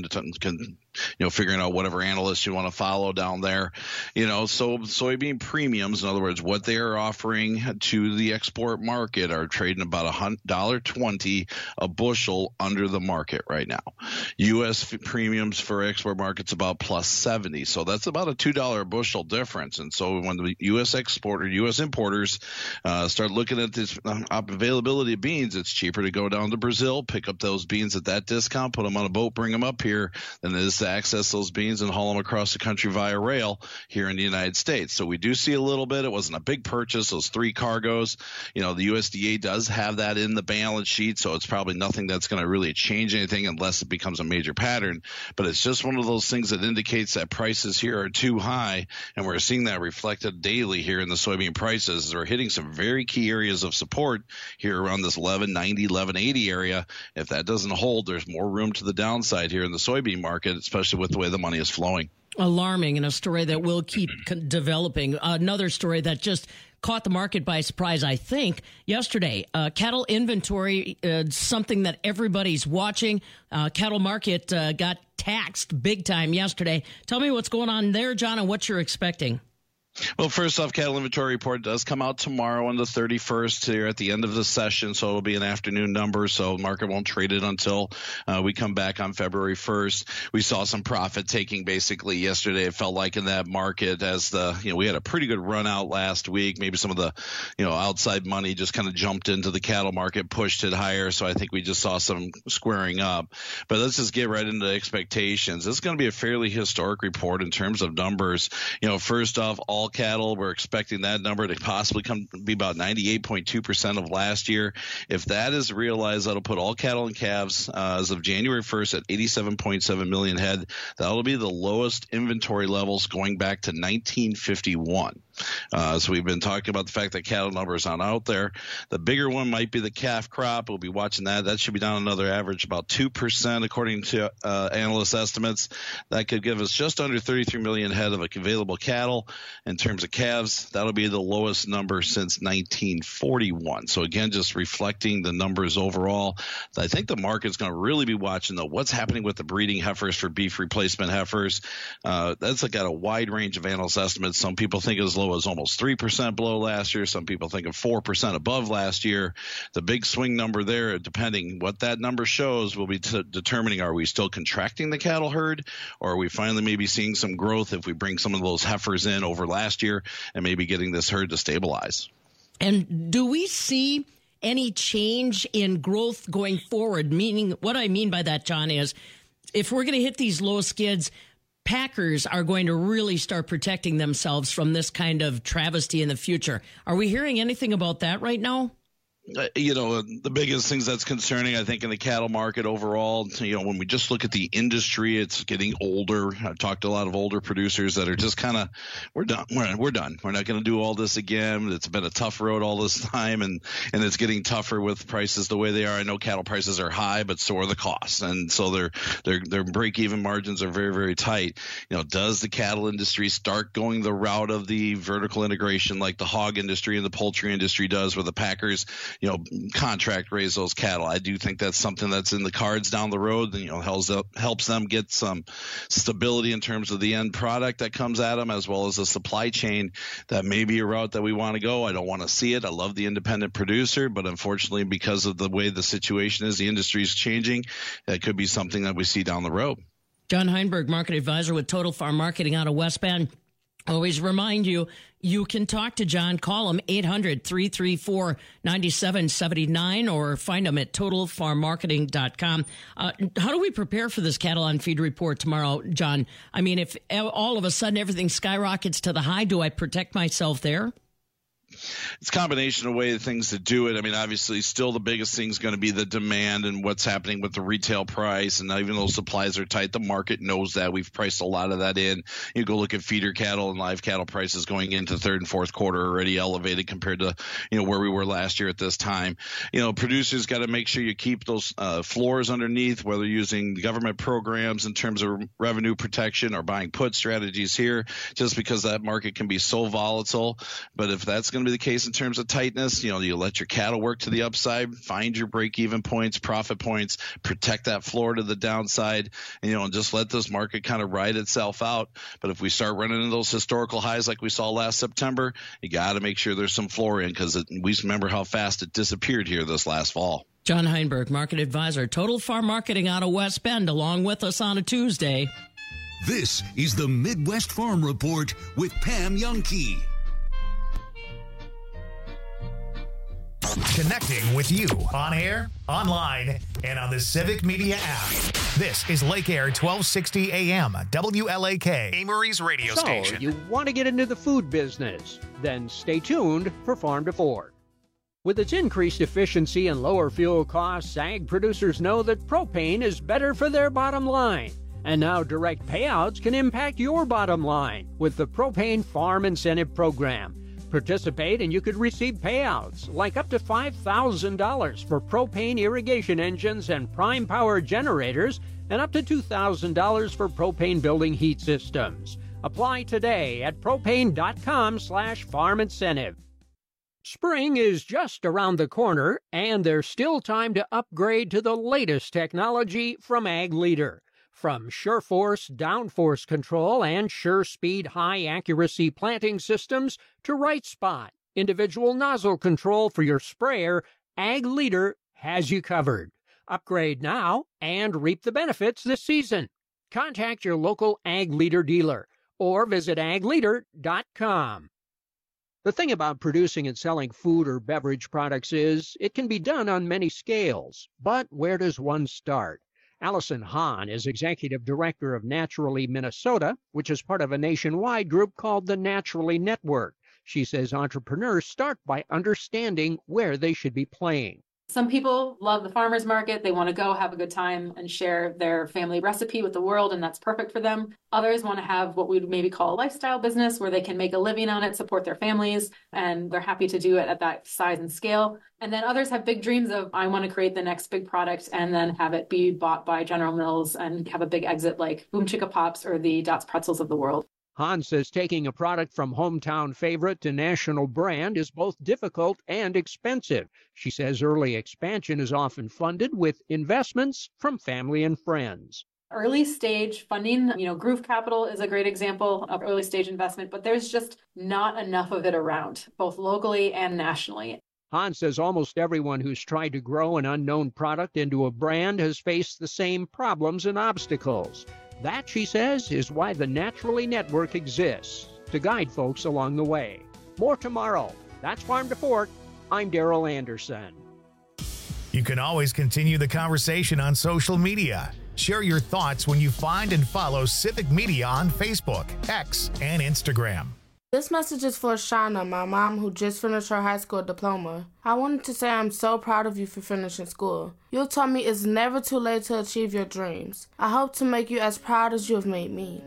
You know, figuring out whatever analysts you want to follow down there. You know, so soybean premiums, in other words, what they are offering to the export market, are trading about one dollar twenty a bushel under the market right now. U S premiums for export markets about plus seventy. So that's about a two dollars a bushel difference. And so when the U S exporter, U S importers uh, start looking at this uh, availability of beans, it's cheaper to go down to Brazil, pick up those beans at that discount, put them on a boat, bring them up here, than it is to access those beans and haul them across the country via rail here in the United States. So we do see a little bit. It wasn't a big purchase, those three cargoes. You know, the U S D A does have that in the balance sheet, so it's probably nothing that's going to really change anything unless it becomes a major pattern. But it's just one of those things that indicates that prices here are too high, and we're seeing that reflected daily here in the soybean prices. We're hitting some very key areas of support here around this eleven ninety, eleven eighty area. If that doesn't hold, there's more room to the downside here in the soybean market, especially with the way the money is flowing. Alarming, and a story that will keep developing. Another story that just caught the market by surprise, I think, yesterday. Uh, cattle inventory, uh, something that everybody's watching. Uh, cattle market uh, got taxed big time yesterday. Tell me what's going on there, John, and what you're expecting. Well, first off, cattle inventory report does come out tomorrow on the thirty-first here at the end of the session, so it'll be an afternoon number, so the market won't trade it until uh, we come back on February first. We saw some profit taking basically yesterday. It felt like in that market as the, you know, we had a pretty good run out last week. Maybe some of the, you know, outside money just kind of jumped into the cattle market, pushed it higher, so I think we just saw some squaring up. But let's just get right into expectations. This is going to be a fairly historic report in terms of numbers. You know, first off, all cattle, we're expecting that number to possibly come be about ninety-eight point two percent of last year. If that is realized, that'll put all cattle and calves uh, as of January first at eighty-seven point seven million head. That'll be the lowest inventory levels going back to nineteen fifty-one. Uh, so we've been talking about the fact that cattle numbers aren't out there. The bigger one might be the calf crop. We'll be watching that. That should be down another average about two percent according to uh, analyst estimates. That could give us just under thirty-three million head of available cattle. In terms of calves, that'll be the lowest number since nineteen forty-one. So again, just reflecting the numbers overall. I think the market's going to really be watching though what's happening with the breeding heifers for beef replacement heifers. Uh, that's got a wide range of analyst estimates. Some people think as low as almost three percent below last year. Some people think of four percent above last year. The big swing number there, depending what that number shows, will be t- determining are we still contracting the cattle herd, or are we finally maybe seeing some growth if we bring some of those heifers in over last year and maybe getting this herd to stabilize. And do we see any change in growth going forward? Meaning, what I mean by that, John, is if we're going to hit these low skids, packers are going to really start protecting themselves from this kind of travesty in the future. Are we hearing anything about that right now? Uh, you know, the biggest things that's concerning, I think, in the cattle market overall, you know, when we just look at the industry, it's getting older. I've talked to a lot of older producers that are just kind of, we're done. We're, we're done. We're not going to do all this again. It's been a tough road all this time, and, and it's getting tougher with prices the way they are. I know cattle prices are high, but so are the costs. And so their their their break-even margins are very, very tight. You know, does the cattle industry start going the route of the vertical integration like the hog industry and the poultry industry does, where the packers, you know, contract raise those cattle. I do think that's something that's in the cards down the road, and, you know, helps, helps them get some stability in terms of the end product that comes at them, as well as a supply chain that may be a route that we want to go. I don't want to see it. I love the independent producer, but unfortunately, because of the way the situation is, the industry is changing, that could be something that we see down the road. John Heinberg, market advisor with Total Farm Marketing out of West Bend. Always remind you, you can talk to John. Call him eight hundred, three three four, nine seven seven nine or find him at total farm marketing dot com. Uh, how do we prepare for this cattle on feed report tomorrow, John? I mean, if all of a sudden everything skyrockets to the high, do I protect myself there? It's a combination of way of things to do it. I mean, obviously, still the biggest thing is going to be the demand and what's happening with the retail price. And even though supplies are tight, the market knows that. We've priced a lot of that in. You go look at feeder cattle and live cattle prices going into third and fourth quarter already elevated compared to, you know, where we were last year at this time. You know, producers got to make sure you keep those uh, floors underneath, whether using government programs in terms of revenue protection or buying put strategies here, just because that market can be so volatile. But if that's going to be the case in terms of tightness, you know, you let your cattle work to the upside, find your break-even points, profit points, protect that floor to the downside, and, you know, and just let this market kind of ride itself out. But if we start running into those historical highs like we saw last September, you got to make sure there's some floor in, because we remember how fast it disappeared here this last fall. John Heinberg, market advisor, Total Farm Marketing out of West Bend, along with us on a Tuesday. This is the Midwest Farm Report with Pam Jahnke. Connecting with you on air, online, and on the Civic Media app. This is Lake Air twelve sixty A M, W L A K, Amory's radio so, station. You want to get into the food business? Then stay tuned for Farm to Fork. With its increased efficiency and lower fuel costs, ag producers know that propane is better for their bottom line. And now direct payouts can impact your bottom line with the Propane Farm Incentive Program. Participate and you could receive payouts like up to five thousand dollars for propane irrigation engines and prime power generators, and up to two thousand dollars for propane building heat systems. Apply today at propane.com slash farm incentive. Spring is just around the corner, and there's still time to upgrade to the latest technology from Ag Leader. From SureForce downforce control and SureSpeed high-accuracy planting systems to Right Spot, individual nozzle control for your sprayer, Ag Leader has you covered. Upgrade now and reap the benefits this season. Contact your local Ag Leader dealer or visit ag leader dot com. The thing about producing and selling food or beverage products is it can be done on many scales. But where does one start? Allison Hahn is executive director of Naturally Minnesota, which is part of a nationwide group called the Naturally Network. She says entrepreneurs start by understanding where they should be playing. Some people love the farmers market. They want to go have a good time and share their family recipe with the world, and that's perfect for them. Others want to have what we'd maybe call a lifestyle business where they can make a living on it, support their families, and they're happy to do it at that size and scale. And then others have big dreams of, I want to create the next big product and then have it be bought by General Mills and have a big exit like Boom Chicka Pops or the Dots Pretzels of the world. Hahn says taking a product from hometown favorite to national brand is both difficult and expensive. She says early expansion is often funded with investments from family and friends. Early stage funding, you know, Groove Capital is a great example of early stage investment, but there's just not enough of it around, both locally and nationally. Hahn says almost everyone who's tried to grow an unknown product into a brand has faced the same problems and obstacles. That, she says, is why the Naturally Network exists, to guide folks along the way. More tomorrow. That's Farm to Fork. I'm Daryl Anderson. You can always continue the conversation on social media. Share your thoughts when you find and follow Civic Media on Facebook, X, and Instagram. This message is for Shauna, my mom who just finished her high school diploma. I wanted to say I'm so proud of you for finishing school. You taught me it's never too late to achieve your dreams. I hope to make you as proud as you have made me.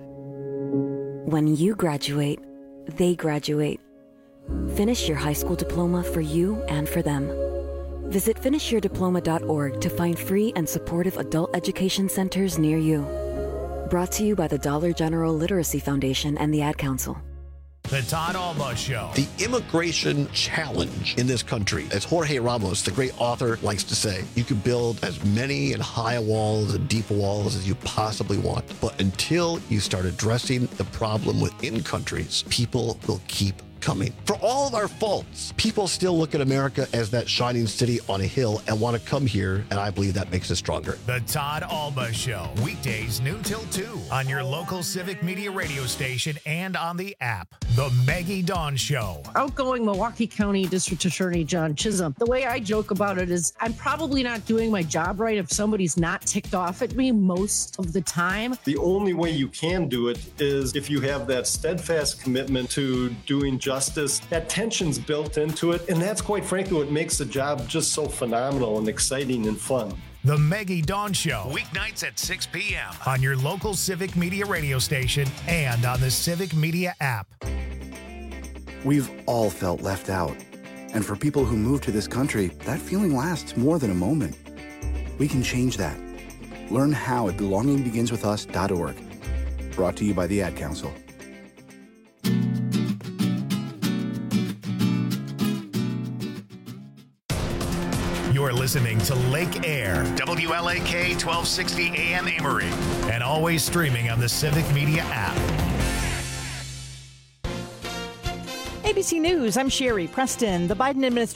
When you graduate, they graduate. Finish your high school diploma for you and for them. Visit finish your diploma dot org to find free and supportive adult education centers near you. Brought to you by the Dollar General Literacy Foundation and the Ad Council. The Todd Alba Show. The immigration challenge in this country, as Jorge Ramos, the great author, likes to say, you can build as many and high walls and deep walls as you possibly want. But until you start addressing the problem within countries, people will keep coming. For all of our faults, people still look at America as that shining city on a hill and want to come here, and I believe that makes us stronger. The Todd Alba Show, weekdays noon till two on your local Civic Media radio station and on the app. The Maggie Dawn Show. Outgoing Milwaukee County District Attorney John Chisholm. The way I joke about it is I'm probably not doing my job right if somebody's not ticked off at me most of the time. The only way you can do it is if you have that steadfast commitment to doing justice. Justice, that tension's built into it, and that's quite frankly what makes the job just so phenomenal and exciting and fun. The Maggie Dawn Show, weeknights at six p.m. on your local Civic Media radio station and on the Civic Media app. We've all felt left out. And for people who move to this country, that feeling lasts more than a moment. We can change that. Learn how at belonging begins with us dot org. Brought to you by the Ad Council. You're listening to Lake Air, W L A K twelve sixty A M Amory, and always streaming on the Civic Media app. A B C News, I'm Sherry Preston. The Biden administration